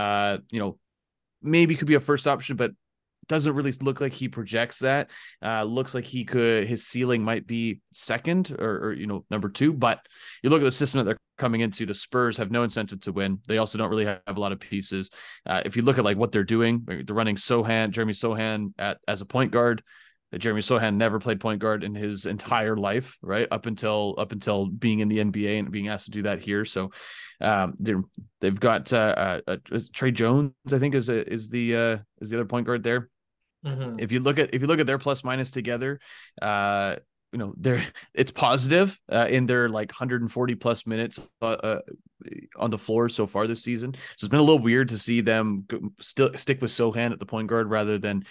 B: Maybe could be a first option, but doesn't really look like he projects that. Looks like his ceiling might be second or number 2. But you look at the system that they're coming into, the Spurs have no incentive to win. They also don't really have a lot of pieces. If you look at like what they're doing, they're running Jeremy Sohan as a point guard. Jeremy Sohan never played point guard in his entire life, right? Up until being in the NBA and being asked to do that here. So they've got Trey Jones, I think is the other point guard there. If you look at their plus minus together, it's positive in their like 140 plus minutes on the floor so far this season. So it's been a little weird to see them still stick with Sohan at the point guard rather than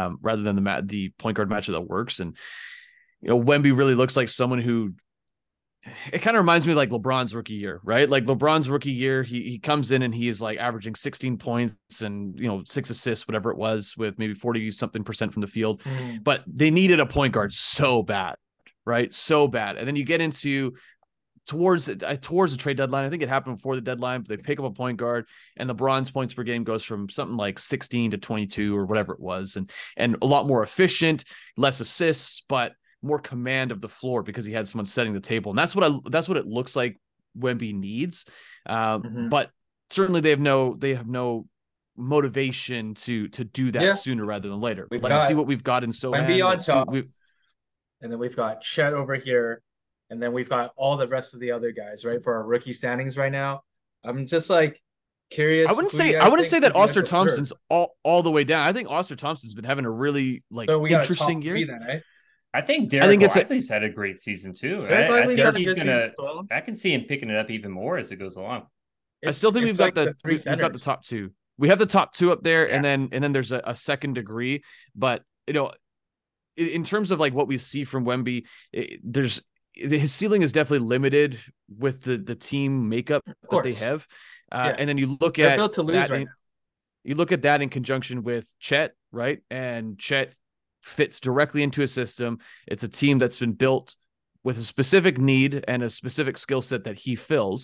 B: the point guard matchup that works. And Wemby really looks like someone who, it kind of reminds me of like LeBron's rookie year, right? Like LeBron's rookie year, he comes in and he is like averaging 16 points and 6 assists, whatever it was, with maybe 40-something% from the field. But they needed a point guard so bad, right? So bad. And then you get into towards the trade deadline. I think it happened before the deadline, but they pick up a point guard and LeBron's points per game goes from something like 16 to 22 or whatever it was, and a lot more efficient, less assists, but more command of the floor because he had someone setting the table. And that's what it looks like Wemby needs. But certainly they have no motivation to do that sooner rather than later. Let's see what we've got in Sohan.
C: Wemby on top, and then we've got Chet over here, and then we've got all the rest of the other guys, right, for our rookie standings right now. I'm just like curious.
B: I wouldn't say that Ausar Thompson's all the way down. I think Ausar Thompson's been having a really interesting year.
C: Then, eh?
D: I think Derek Lively's had a great season too. I think he's gonna. Well. I can see him picking it up even more as it goes along.
B: I still think we've got the top 2. We have the top 2 up there, and then there's a second degree. But in terms of like what we see from Wemby, his ceiling is definitely limited with the team makeup that they have. And then you look at
C: built to lose right now.
B: You look at that in conjunction with Chet, right? And Chet fits directly into a system. It's a team that's been built with a specific need and a specific skill set that he fills.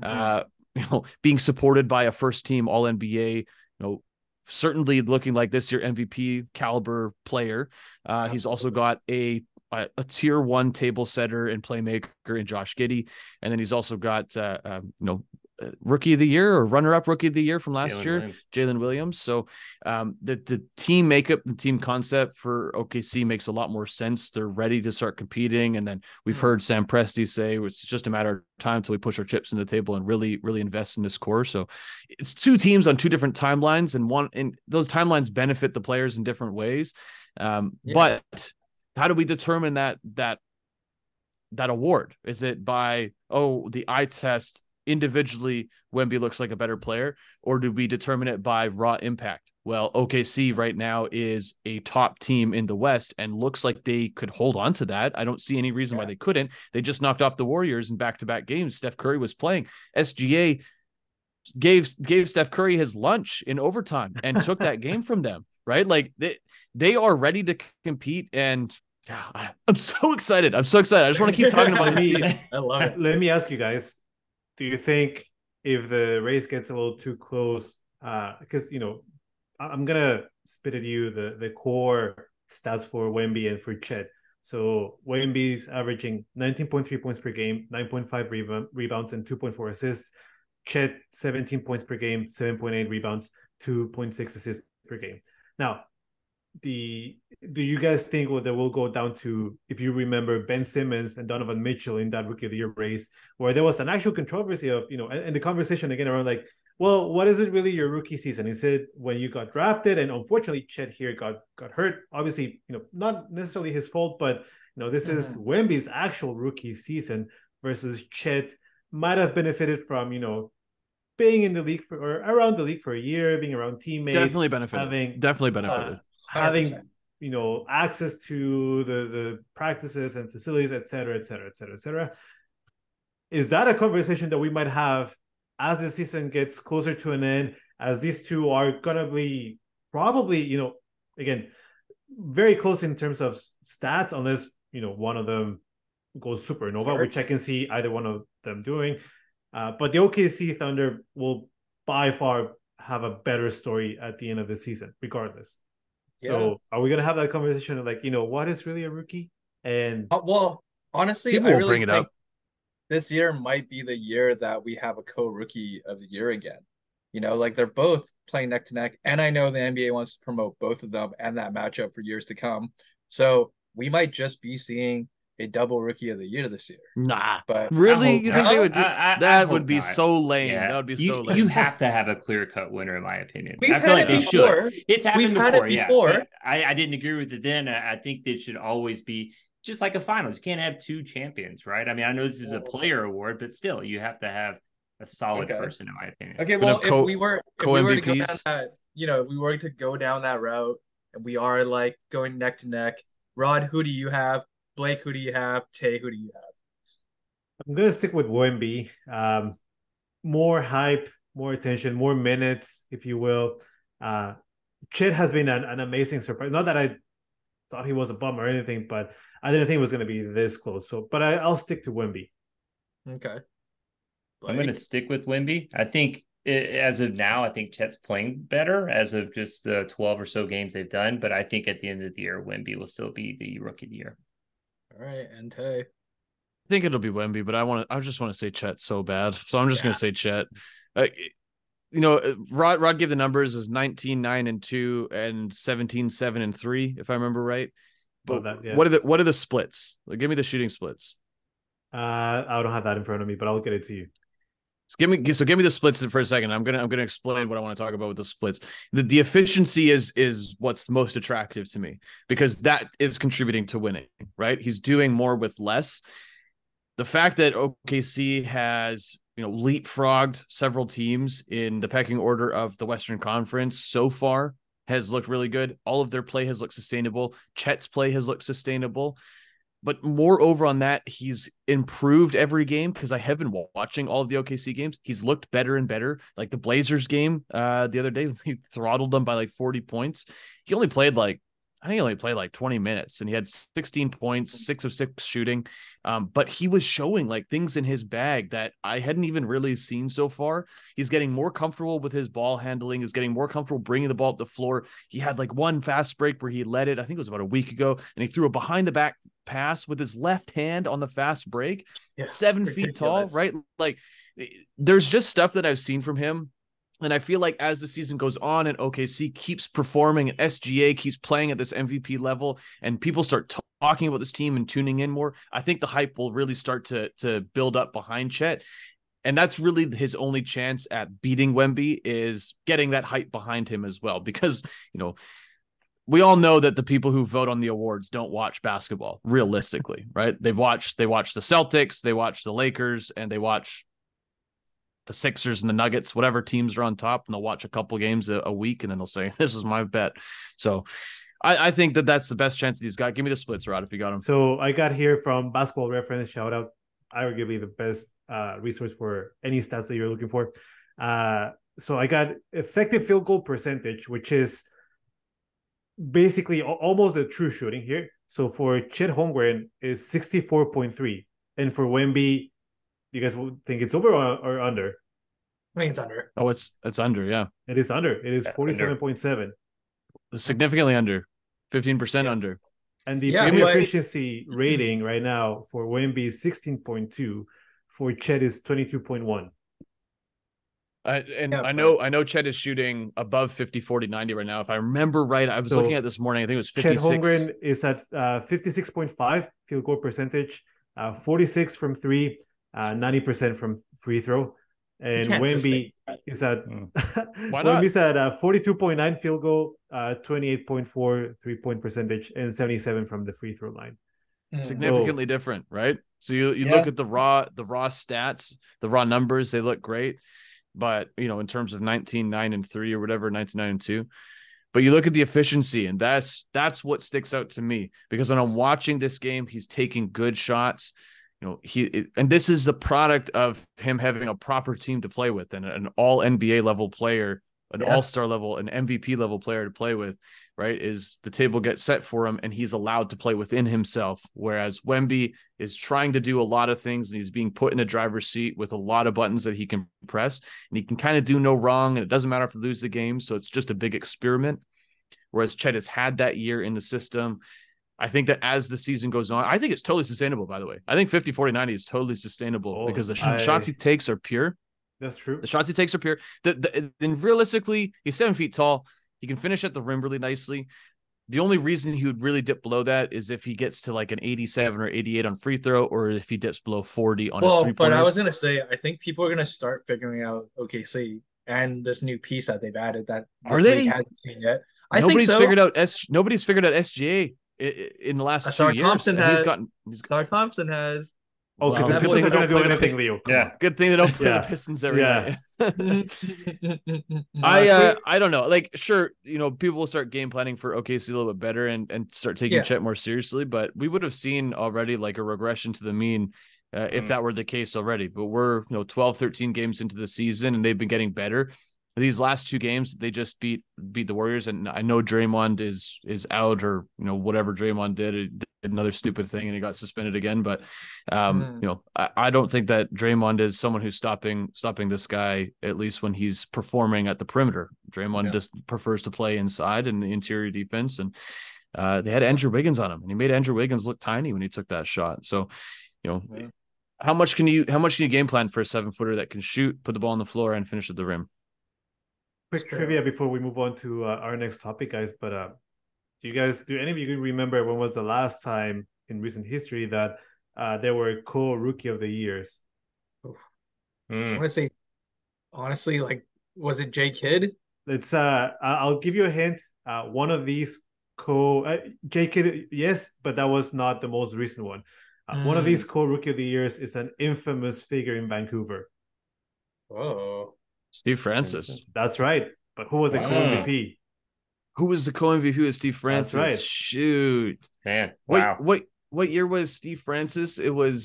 B: Being supported by a first team All NBA, certainly looking like this year MVP caliber player. He's also got a tier 1 table setter and playmaker in Josh Giddey, and then he's also got rookie of the year or runner-up rookie of the year from last year, Jalen Williams. So the team makeup, the team concept for OKC makes a lot more sense. They're ready to start competing. And then we've heard Sam Presti say it's just a matter of time until we push our chips in the table and really, really invest in this core. So it's 2 teams on 2 different timelines, and those timelines benefit the players in different ways. But how do we determine that award? Is it by, the eye test, individually Wemby looks like a better player, or do we determine it by raw impact? Well, OKC right now is a top team in the West and looks like they could hold on to that. I don't see any reason why they couldn't. They just knocked off the Warriors in back-to-back games. Steph Curry was playing. SGA gave Steph Curry his lunch in overtime and took that game from them, right? Like they are ready to compete, and I'm so excited. I'm so excited. I just want to keep talking about this team.
C: I love it.
A: Let me ask you guys, do you think if the race gets a little too close, because I'm gonna spit at you the core stats for Wemby and for Chet. So Wemby's averaging 19.3 points per game, 9.5 rebounds, and 2.4 assists. Chet 17 points per game, 7.8 rebounds, 2.6 assists per game. Now, do you guys think that will go down to, if you remember, Ben Simmons and Donovan Mitchell in that Rookie of the Year race, where there was an actual controversy of, and the conversation again around like, well, what is it really your rookie season? Is it when you got drafted? And unfortunately, Chet here got hurt. Obviously, not necessarily his fault, but this is Wemby's actual rookie season versus Chet might have benefited from, being in the league or around the league for a year, being around teammates.
B: Definitely benefited.
A: Having access to the practices and facilities, et cetera, et cetera, et cetera, et cetera. Is that a conversation that we might have as the season gets closer to an end, as these two are gonna be probably, again, very close in terms of stats, unless one of them goes supernova, which I can see either one of them doing. But the OKC Thunder will by far have a better story at the end of the season, regardless. Yeah. So are we going to have that conversation of like, what is really a rookie? And
C: well, honestly,
B: people will bring it up.
C: This year might be the year that we have a co-rookie of the year again. Like they're both playing neck to neck. And I know the NBA wants to promote both of them and that matchup for years to come. So we might just be seeing a double Rookie of the Year this year.
B: Nah, but really, you think they would do that? Would be so lame. Yeah. That would be so lame.
D: You have to have a clear-cut winner, in my opinion. I feel like they should. It's happened before. Yeah, I didn't agree with it then. I think it should always be just like a finals. You can't have two champions, right? I mean, I know this is a player award, but still, you have to have a solid person, in my opinion.
C: Okay, well, if we were to go down that, if we were to go down that route, and we are like going neck to neck, Rod, who do you have? Blake, who do you have? Tay, who do you have?
A: I'm going to stick with Wemby. More hype, more attention, more minutes, if you will. Chet has been an amazing surprise. Not that I thought he was a bum or anything, but I didn't think it was going to be this close. So, but I'll stick to Wemby.
C: Okay.
D: Blake? I'm going to stick with Wemby. I think as of now, I think Chet's playing better as of just the 12 or so games they've done. But I think at the end of the year, Wemby will still be the Rookie of the Year.
C: All right, and Tay.
B: I think it'll be Wemby, but I just want to say Chet so bad, so I'm just going to say Chet. Rod gave the numbers as 19-9-2 and 17-7-3, if I remember right. But what are the splits? Like, give me the shooting splits.
A: I don't have that in front of me, but I'll get it to you.
B: Give me the splits for a second. I'm gonna explain what I want to talk about with the splits. The efficiency is what's most attractive to me, because that is contributing to winning, right? He's doing more with less. The fact that OKC has leapfrogged several teams in the pecking order of the Western Conference so far has looked really good. All of their play has looked sustainable. Chet's play has looked sustainable. But moreover on that, he's improved every game, because I have been watching all of the OKC games. He's looked better and better. Like the Blazers game the other day, he throttled them by like 40 points. He only played like 20 minutes, and he had 16 points, 6 of 6 shooting. But he was showing like things in his bag that I hadn't even really seen so far. He's getting more comfortable with his ball handling, is getting more comfortable bringing the ball up the floor. He had like one fast break where he led it, I think it was about a week ago, and he threw a behind the back pass with his left hand on the fast break. 7 feet tall, right? Like there's just stuff that I've seen from him. And I feel like as the season goes on and OKC keeps performing and SGA keeps playing at this MVP level and people start talking about this team and tuning in more, I think the hype will really start to build up behind Chet. And that's really his only chance at beating Wemby, is getting that hype behind him as well. Because, we all know that the people who vote on the awards don't watch basketball realistically, right? They watch the Celtics, they watch the Lakers, and they watch the Sixers and the Nuggets, whatever teams are on top, and they'll watch a couple games a week, and then they'll say, this is my bet. So I think that's the best chance he's got. Give me the splits, Rod, if you got them.
A: So I got here from Basketball Reference, shout out, arguably the best resource for any stats that you're looking for. So I got effective field goal percentage, which is basically almost the true shooting here. So for Chet Holmgren is 64.3. And for Wemby, you guys think it's over or under?
C: I think it's under.
B: Oh, it's under, yeah.
A: It is under. It is 47.7.
B: Significantly under. 15% under.
A: And the efficiency rating right now for Wemby is 16.2. For Chet is 22.1.
B: I know Chet is shooting above 50, 40, 90 right now. If I remember right, I was looking at this morning. I think it was 56.
A: Chet Holmgren is at 56.5 field goal percentage, 46 from three, 90% from free throw. And Wemby is at Wemby's at 42.9 field goal, 28.4 3-point percentage, and 77 from the free throw line.
B: Significantly different, right? So you look at the raw stats, the raw numbers, they look great. But, in terms of 19-9-3 or whatever, 19-9-2. But you look at the efficiency, and that's what sticks out to me. Because when I'm watching this game, he's taking good shots. And this is the product of him having a proper team to play with and an all NBA level player, an all-star level, an MVP level player to play with, right? Is the table gets set for him and he's allowed to play within himself. Whereas Wemby is trying to do a lot of things and he's being put in the driver's seat with a lot of buttons that he can press and he can kind of do no wrong. And it doesn't matter if they lose the game. So it's just a big experiment. Whereas Chet has had that year in the system. I think that as the season goes on, I think it's totally sustainable, by the way. I think 50, 40, 90 is totally sustainable because the shots he takes are pure.
A: That's true.
B: The shots he takes are pure. And realistically, he's 7 feet tall. He can finish at the rim really nicely. The only reason he would really dip below that is if he gets to like an 87 or 88 on free throw, or if he dips below 40 on his three-pointers.
C: But I was going to say, I think people are going to start figuring out OKC and this new piece that they've added that
B: they
C: hasn't seen yet.
B: Nobody's figured out SGA in the last 2 years.
C: Sar Thompson has.
A: Oh, because the Pistons are going to do anything, Leo.
B: Good thing they don't play the Pistons every night. I don't know. Like, sure, people will start game planning for OKC a little bit better and start taking Chet more seriously, but we would have seen already like a regression to the mean if that were the case already. But we're 12, 13 games into the season and they've been getting better. These last two games, they just beat the Warriors, and I know Draymond is out or whatever Draymond did another stupid thing and he got suspended again. But I don't think that Draymond is someone who's stopping this guy, at least when he's performing at the perimeter. Draymond just prefers to play inside in the interior defense, and they had Andrew Wiggins on him, and he made Andrew Wiggins look tiny when he took that shot. So how much can you game plan for a 7-footer that can shoot, put the ball on the floor, and finish at the rim?
A: Quick trivia before we move on to our next topic, guys. But do any of you remember when was the last time in recent history that there were co-rookie of the years?
C: I want to say, honestly, like, was it Jay Kidd?
A: It's I'll give you a hint. One of these Jay Kidd, yes, but that was not the most recent one. One of these co-rookie of the years is an infamous figure in Vancouver.
C: Oh.
B: Steve Francis.
A: That's right. But who was the co-MVP?
B: Who was the co-MVP with Steve Francis?
A: That's right.
D: Shoot. Man. Wow.
B: What year was Steve Francis? It was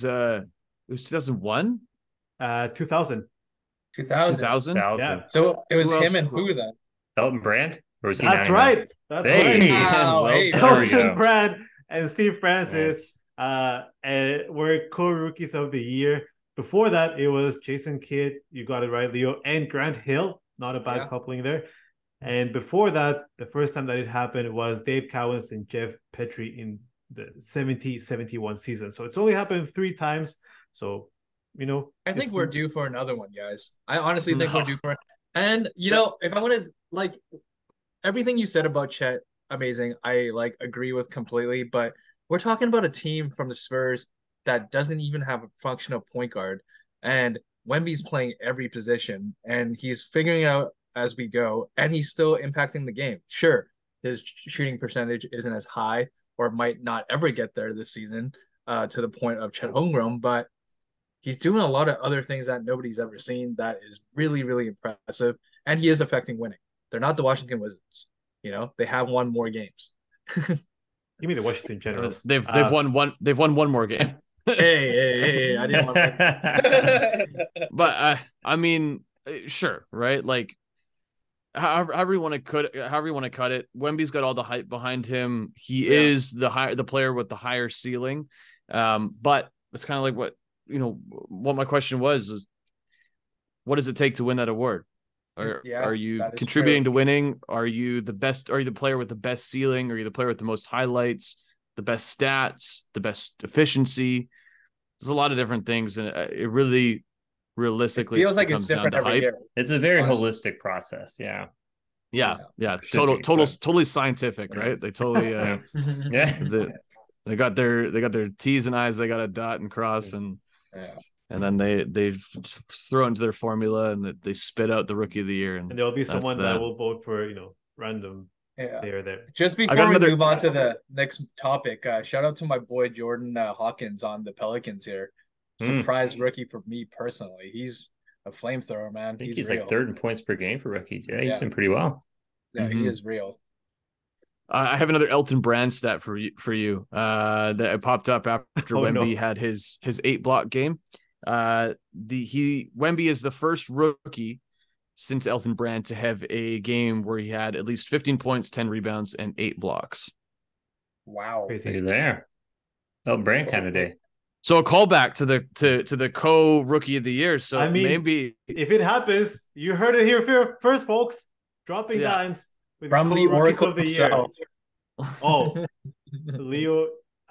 B: 2001?
A: 2000.
C: 2000.
A: Yeah.
C: So it was him and who then?
D: Elton Brand? Or was he
A: That's right. That's right.
C: Wow.
A: Elton Brand and Steve Francis were co-rookies of the year. Before that, it was Jason Kidd, you got it right, Leo, and Grant Hill. Not a bad coupling there. And before that, the first time that it happened was Dave Cowens and Jeff Petrie in the 70-71 season. So it's only happened 3 times. So,
C: I think we're due for another one, guys. I honestly think we're due for it. And, if I want to, like, everything you said about Chet, amazing. I, agree with completely. But we're talking about a team from the Spurs that doesn't even have a functional point guard. And Wemby's playing every position, and he's figuring out as we go, and he's still impacting the game. Sure, his shooting percentage isn't as high, or might not ever get there this season to the point of Chet Holmgren, but he's doing a lot of other things that nobody's ever seen that is really, really impressive, and he is affecting winning. They're not the Washington Wizards. They have won more games.
A: You mean the Washington Generals?
B: They've won one. They've won one more game.
C: Hey! I didn't want to.
B: But I mean, Sure, right? Like however you want to cut it. Wemby's got all the hype behind him. He is the player with the higher ceiling. But it's kind of like what my question was is, what does it take to win that award? Are you contributing to winning? Are you the best? Are you the player with the best ceiling? Are you the player with the most highlights, the best stats, the best efficiency? There's a lot of different things, and it really, realistically,
C: it feels like it's different every year.
D: It's a very holistic process. Yeah.
B: Totally scientific, right? They totally, they got their T's and I's, they got a dot and cross, and then they throw into their formula, and they spit out the rookie of the year, and
A: there'll be someone that will vote for random player there.
C: Just before we move on to the next topic, shout out to my boy Jordan Hawkins on the Pelicans here. Surprise rookie for me personally. He's a flamethrower, man.
D: I think he's like third in points per game for rookies. Yeah, he's doing pretty well.
C: Yeah, he is real.
B: I have another Elton Brand stat for you that popped up after Wemby had his 8-block game. Wemby is the first rookie since Elton Brand to have a game where he had at least 15 points, 10 rebounds, and 8 blocks.
C: Wow,
D: crazy there. Elton Brand kind of day.
B: So a callback to the co-rookie of the year. So
A: I mean, maybe if it happens, you heard it here first, folks. Dropping dimes with
C: from the Oracle
A: of the
C: year.
A: Oh, Leo,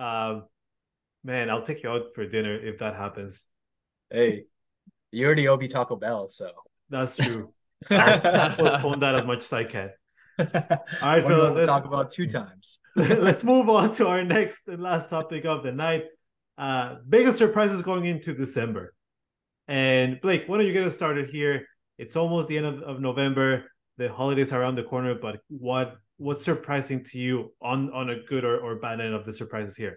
A: man, I'll take you out for dinner if that happens.
C: Hey, you already owe me Taco Bell, so
A: that's true. I'll postpone that as much as I can. All right, fellas, let's
C: talk about 2 times.
A: Let's move on to our next and last topic of the night. Biggest surprises going into December. And Blake, why don't you get us started here? It's almost the end of November. The holidays are around the corner, but what's surprising to you on a good or bad end of the surprises here?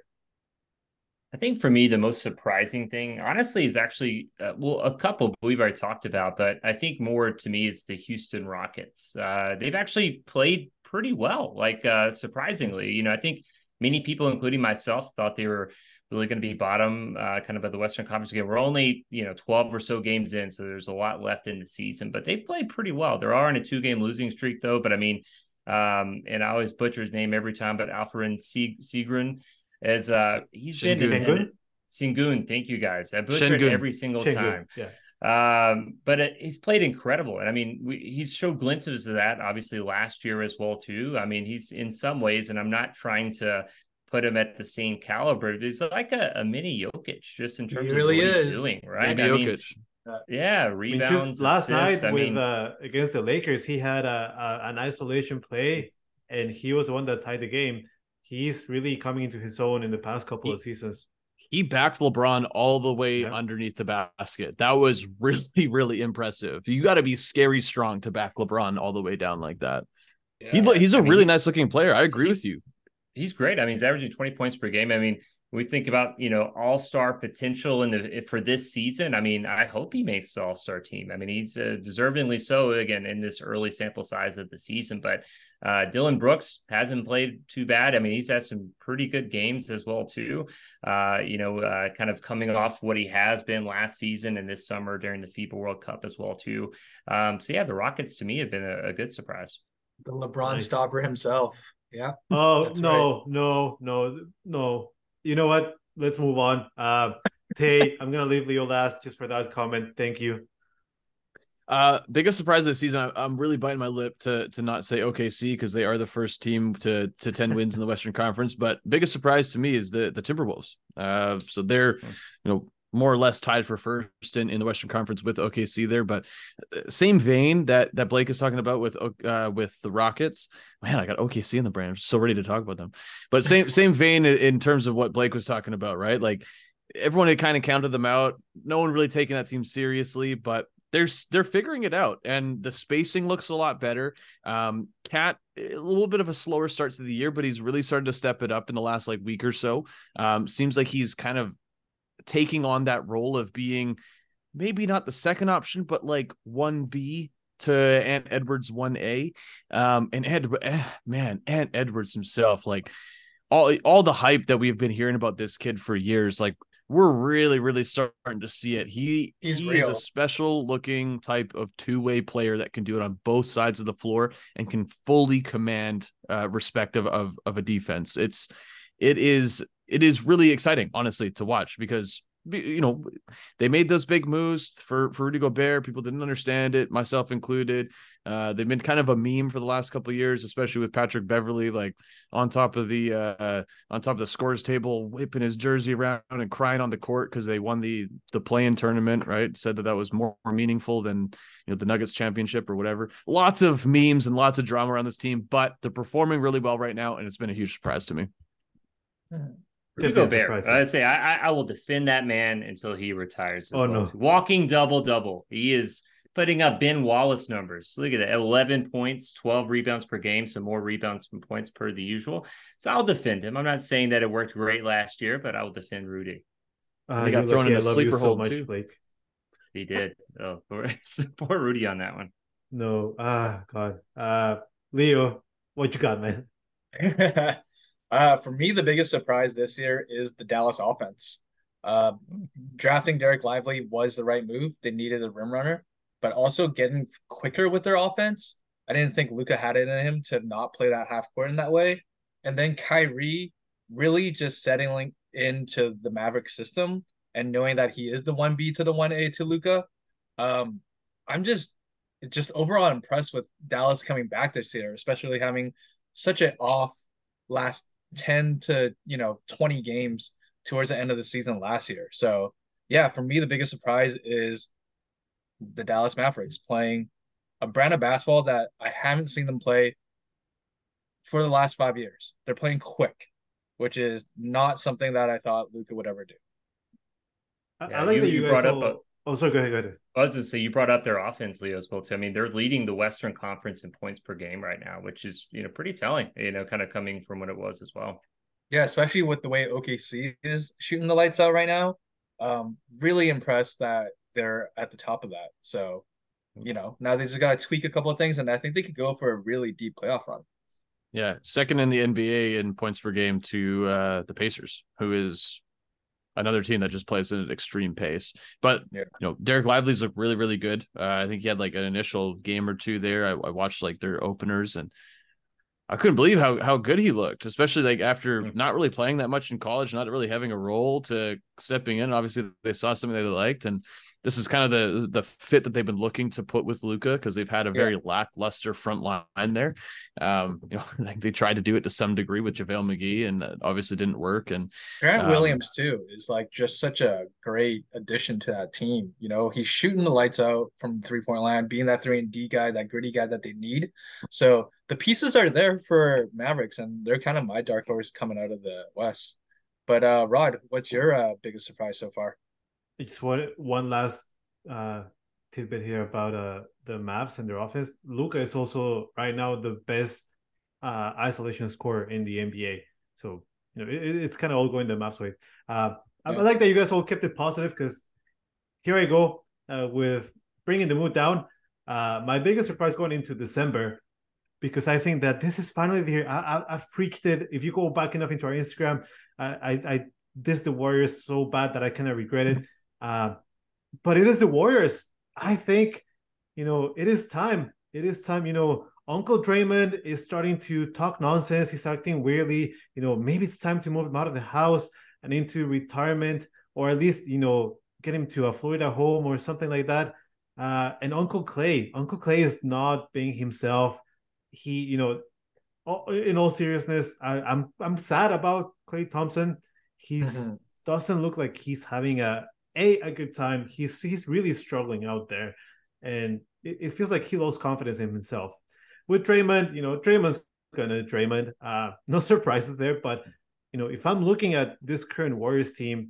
D: I think for me, the most surprising thing, honestly, is actually, a couple we've already talked about, but I think more to me is the Houston Rockets. They've actually played pretty well, like surprisingly. I think many people, including myself, thought they were really going to be bottom kind of the Western Conference game. We're only, 12 or so games in, so there's a lot left in the season, but they've played pretty well. They are in a 2-game losing streak, though, but I mean, and I always butcher his name every time, but Alperen Sengun, as he's been Sengun. Thank you guys. I butcher it every single time. Yeah. But he's played incredible. And I mean, he's showed glimpses of that obviously last year as well, too. I mean, he's in some ways, and I'm not trying to put him at the same caliber, but he's like a mini Jokic just in terms of what he's doing, right?
B: Jokic.
D: Rebounds.
A: Just last night against the Lakers, he had an isolation play, and he was the one that tied the game. He's really coming into his own in the past couple of seasons.
B: He backed LeBron all the way underneath the basket. That was really, really impressive. You got to be scary strong to back LeBron all the way down like that. Yeah. He's a really nice looking player. I agree with you.
D: He's great. I mean, he's averaging 20 points per game. I mean, we think about, all-star potential for this season. I mean, I hope he makes the all-star team. I mean, he's deservingly so, again, in this early sample size of the season. But Dylan Brooks hasn't played too bad. I mean, he's had some pretty good games as well, too. Kind of coming off what he has been last season and this summer during the FIBA World Cup as well, too. The Rockets, to me, have been a good surprise.
C: The LeBron stopper himself. Yeah.
A: Oh, no. You know what? Let's move on. Tay, I'm gonna leave Leo last just for that comment. Thank you.
B: Biggest surprise this season. I'm really biting my lip to not say OKC because they are the first team to 10 wins in the Western Conference. But biggest surprise to me is the Timberwolves. So they're more or less tied for first in the Western Conference with OKC there. But same vein that Blake is talking about with the Rockets. Man, I got OKC in the brand. I'm so ready to talk about them. But same vein in terms of what Blake was talking about, right? Like everyone had kind of counted them out. No one really taking that team seriously, but they're figuring it out, and the spacing looks a lot better. Cat, a little bit of a slower start to the year, but he's really started to step it up in the last week or so. Seems like he's kind of taking on that role of being maybe not the second option, but like 1B to Ant Edwards 1A. And Ant Edwards himself, like all the hype that we've been hearing about this kid for years, like we're really, really starting to see it. He
C: He's
B: is a
C: real.
B: special looking type of two-way player that can do it on both sides of the floor and can fully command respect of a defense. It is really exciting, honestly, to watch because they made those big moves for Rudy Gobert. People didn't understand it, myself included. They've been kind of a meme for the last couple of years, especially with Patrick Beverley, like on top of the scores table, whipping his jersey around and crying on the court because they won the play-in tournament. Right, said that was more meaningful than the Nuggets championship or whatever. Lots of memes and lots of drama around this team, but they're performing really well right now, and it's been a huge surprise to me.
D: Rudy
A: Definitely
D: Gobert.
A: surprising.
D: I'd say I will defend that man until he retires.
A: Oh, no.
D: Walking double-double. He is putting up Ben Wallace numbers. Look at that. 11 points, 12 rebounds per game, so more rebounds from points per the usual. So I'll defend him. I'm not saying that it worked great last year, but I will defend Rudy.
B: He got thrown in a sleeper hold
A: much,
B: too.
A: Blake.
D: He did. Oh, poor Rudy on that one.
A: No. God. Leo, what you got, man?
C: For me, the biggest surprise this year is the Dallas offense. Drafting Derek Lively was the right move. They needed a rim runner, but also getting quicker with their offense. I didn't think Luka had it in him to not play that half court in that way. And then Kyrie really just settling into the Maverick system and knowing that he is the 1B to the 1A to Luka. I'm just overall impressed with Dallas coming back this year, especially having such an off last 10 to 20 games towards the end of the season last year. So yeah, for me the biggest surprise is the Dallas Mavericks playing a brand of basketball that I haven't seen them play for the last 5 years. They're playing quick, which is not something that I thought Luka would ever do.
A: I like that you guys
D: brought
A: all...
D: up
A: sorry, go ahead.
D: I was going to say, you brought up their offense, Leo, as well, too. I mean, they're leading the Western Conference in points per game right now, which is, pretty telling, kind of coming from what it was as well.
C: Yeah, especially with the way OKC is shooting the lights out right now. Really impressed that they're at the top of that. So, now they just got to tweak a couple of things, and I think they could go for a really deep playoff run.
B: Yeah, second in the NBA in points per game to the Pacers, who is another team that just plays at an extreme pace. But, Derek Lively's look really, really good. I think he had like an initial game or two there. I watched like their openers and I couldn't believe how good he looked, especially like after not really playing that much in college, not really having a role to stepping in. Obviously, they saw something they liked, and this is kind of the fit that they've been looking to put with Luka because they've had a very lackluster front line there. Like they tried to do it to some degree with JaVale McGee, and it obviously didn't work. And
C: Grant Williams too is like just such a great addition to that team. He's shooting the lights out from 3-point line, being that 3-and-D guy, that gritty guy that they need. So the pieces are there for Mavericks, and they're kind of my dark horse coming out of the West. But Rod, what's your biggest surprise so far?
A: Just one last tidbit here about the Mavs and their offense. Luka is also right now the best isolation scorer in the NBA. So it's kind of all going the Mavs way. I like that you guys all kept it positive because here I go with bringing the mood down. My biggest surprise going into December, because I think that this is finally the year. I've preached it. If you go back enough into our Instagram, I diss the Warriors so bad that I kind of regret it. But it is the Warriors. I think, it is time. It is time. Uncle Draymond is starting to talk nonsense. He's acting weirdly. Maybe it's time to move him out of the house and into retirement, or at least, get him to a Florida home or something like that. And Uncle Clay is not being himself. He, in all seriousness, I'm sad about Klay Thompson. He's doesn't look like he's having a good time. He's really struggling out there, and it feels like he lost confidence in himself. With Draymond, Draymond's gonna Draymond. No surprises there, but if I'm looking at this current Warriors team,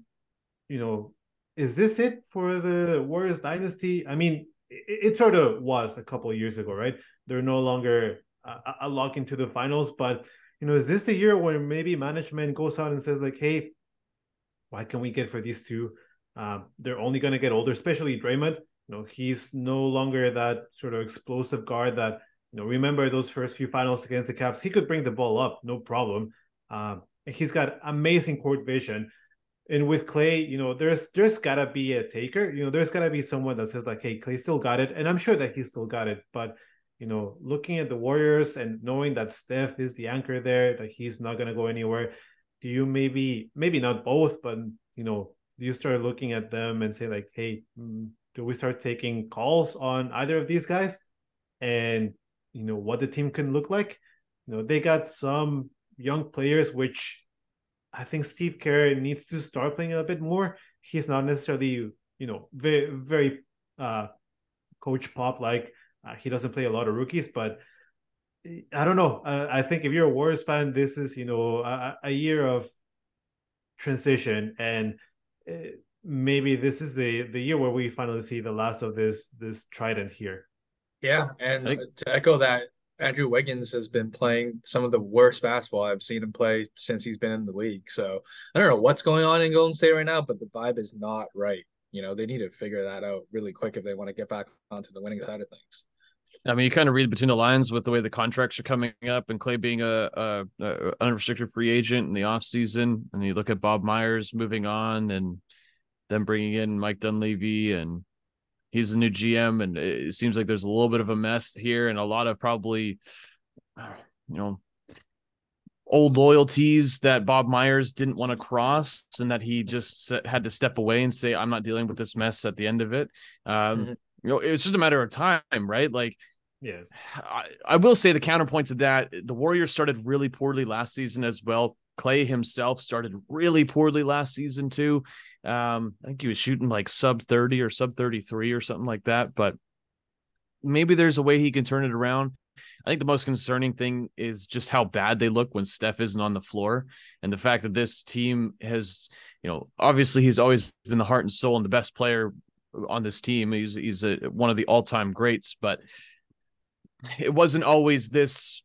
A: is this it for the Warriors dynasty? I mean, it sort of was a couple of years ago, right? They're no longer a lock into the finals, but is this the year where maybe management goes out and says like, hey, what can we get for these two? They're only going to get older, especially Draymond. He's no longer that sort of explosive guard that, remember those first few finals against the Cavs, he could bring the ball up, no problem. He's got amazing court vision. And with Klay, there's gotta be a taker. There's gotta be someone that says like, "Hey, Klay still got it," and I'm sure that he still got it. But looking at the Warriors and knowing that Steph is the anchor there, that he's not gonna go anywhere, do you maybe not both, but do you start looking at them and say like, "Hey, do we start taking calls on either of these guys?" And what the team can look like. They got some young players, which I think Steve Kerr needs to start playing a bit more. He's not necessarily, very, very coach pop like. He doesn't play a lot of rookies, but I don't know. I think if you're a Warriors fan, this is, a year of transition, and maybe this is the year where we finally see the last of this trident here.
C: Yeah, and to echo that, Andrew Wiggins has been playing some of the worst basketball I've seen him play since he's been in the league. So I don't know what's going on in Golden State right now, but the vibe is not right. They need to figure that out really quick if they want to get back onto the winning side of things.
B: I mean, you kind of read between the lines with the way the contracts are coming up, and Klay being a unrestricted free agent in the offseason. And you look at Bob Myers moving on, and then bringing in Mike Dunleavy, and he's the new GM, and it seems like there's a little bit of a mess here, and a lot of probably, old loyalties that Bob Myers didn't want to cross, and that he just had to step away and say, "I'm not dealing with this mess." At the end of it, it's just a matter of time, right? Like,
A: yeah,
B: I will say the counterpoint to that, the Warriors started really poorly last season as well. Klay himself started really poorly last season too. I think he was shooting like sub 30 or sub 33 or something like that, but maybe there's a way he can turn it around. I think the most concerning thing is just how bad they look when Steph isn't on the floor, and the fact that this team has, obviously he's always been the heart and soul and the best player on this team. He's one of the all-time greats, but it wasn't always this,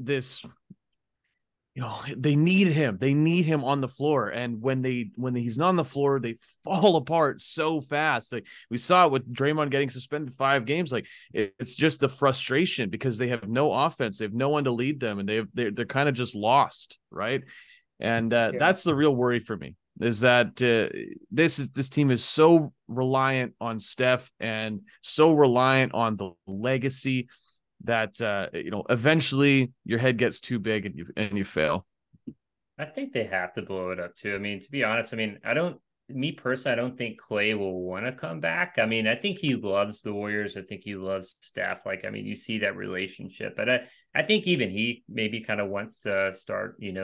B: they need him. They need him on the floor. And when he's not on the floor, they fall apart so fast. Like we saw it with Draymond getting suspended 5 games. Like it's just the frustration because they have no offense. They have no one to lead them, and they're kind of just lost, right? And that's the real worry for me, is that this team is so reliant on Steph and so reliant on the legacy that eventually your head gets too big and you fail.
D: I think they have to blow it up too. I mean, to be honest, me personally, I don't think Klay will want to come back. I mean, I think he loves the Warriors. I think he loves Steph. Like, I mean, you see that relationship, but I think even he maybe kind of wants to start, a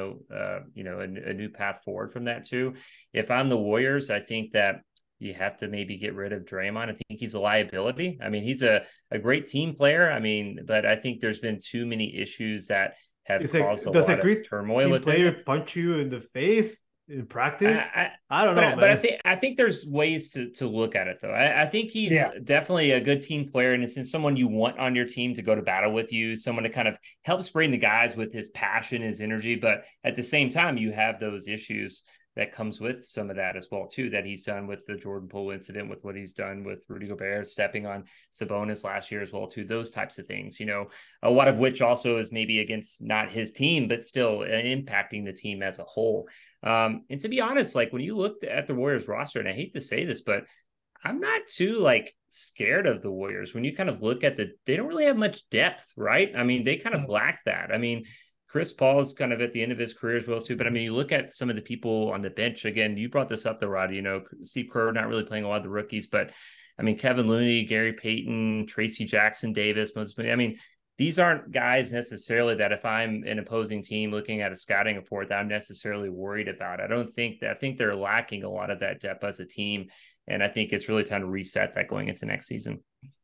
D: new path forward from that too. If I'm the Warriors, I think that you have to maybe get rid of Draymond. I think he's a liability. I mean, he's a great team player. I mean, but I think there's been too many issues that have caused a lot of turmoil with
A: player punch you in the face in practice? I don't know, man.
D: But I think there's ways to look at it though. I think he's definitely a good team player, and it's someone you want on your team to go to battle with you, someone to kind of helps bring the guys with his passion, his energy. But at the same time, you have those issues that comes with some of that as well too, that he's done with the Jordan Poole incident, with what he's done with Rudy Gobert stepping on Sabonis last year as well too, those types of things, a lot of which also is maybe against not his team, but still impacting the team as a whole. And to be honest, like when you look at the Warriors roster, and I hate to say this, but I'm not too scared of the Warriors. When you kind of look at they don't really have much depth, right? I mean, they kind of lack that. I mean, Chris Paul is kind of at the end of his career as well too. But I mean, you look at some of the people on the bench. Again, you brought this up though, Rod. Steve Kerr not really playing a lot of the rookies, but I mean, Kevin Looney, Gary Payton, Tracy Jackson Davis. I mean, these aren't guys necessarily that if I'm an opposing team looking at a scouting report that I'm necessarily worried about. I think they're lacking a lot of that depth as a team. And I think it's really time to reset that going into next season.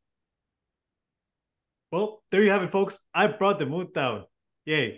A: Well, there you have it, folks. I brought the mood down. Yay.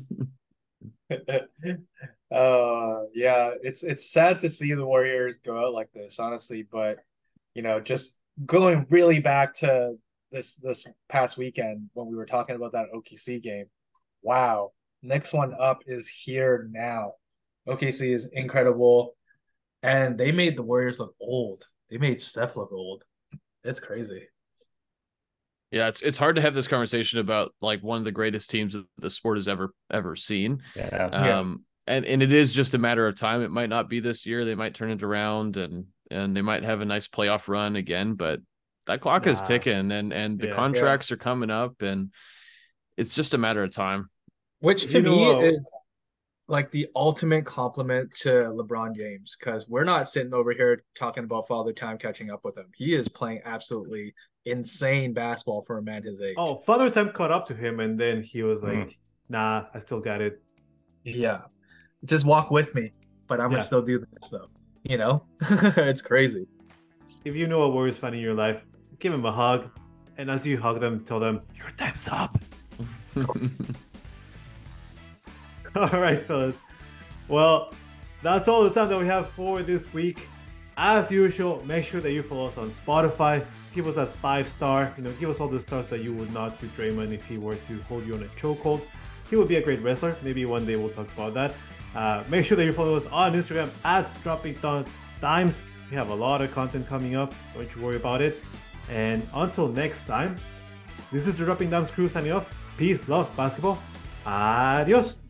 C: Yeah, it's sad to see the Warriors go out like this, honestly, but just going really back to this past weekend when we were talking about that OKC game. Wow. Next one up is here now. OKC is incredible, and they made the Warriors look old. They made Steph look old. It's crazy.
B: Yeah, it's hard to have this conversation about one of the greatest teams that the sport has ever seen.
D: Yeah.
B: and it is just a matter of time. It might not be this year. They might turn it around and they might have a nice playoff run again, but that clock is ticking and the contracts are coming up and it's just a matter of time.
C: Which to me is like the ultimate compliment to LeBron James, because we're not sitting over here talking about Father Time catching up with him. He is playing absolutely insane basketball for a man his age.
A: Oh, Father Time caught up to him and then he was like, nah, I still got it.
C: Yeah. Just walk with me, but I'm going to still do this though. You know? It's crazy.
A: If you know a Warriors fan in your life, give him a hug. And as you hug them, tell them, your time's up. All right, fellas. Well, that's all the time that we have for this week. As usual, make sure that you follow us on Spotify. Give us that 5-star. Give us all the stars that you would not to Draymond if he were to hold you on a chokehold. He would be a great wrestler. Maybe one day we'll talk about that. Make sure that you follow us on Instagram at Dropping Dimes. We have a lot of content coming up. Don't you worry about it. And until next time, this is the Dropping Dimes crew signing off. Peace, love, basketball. Adios.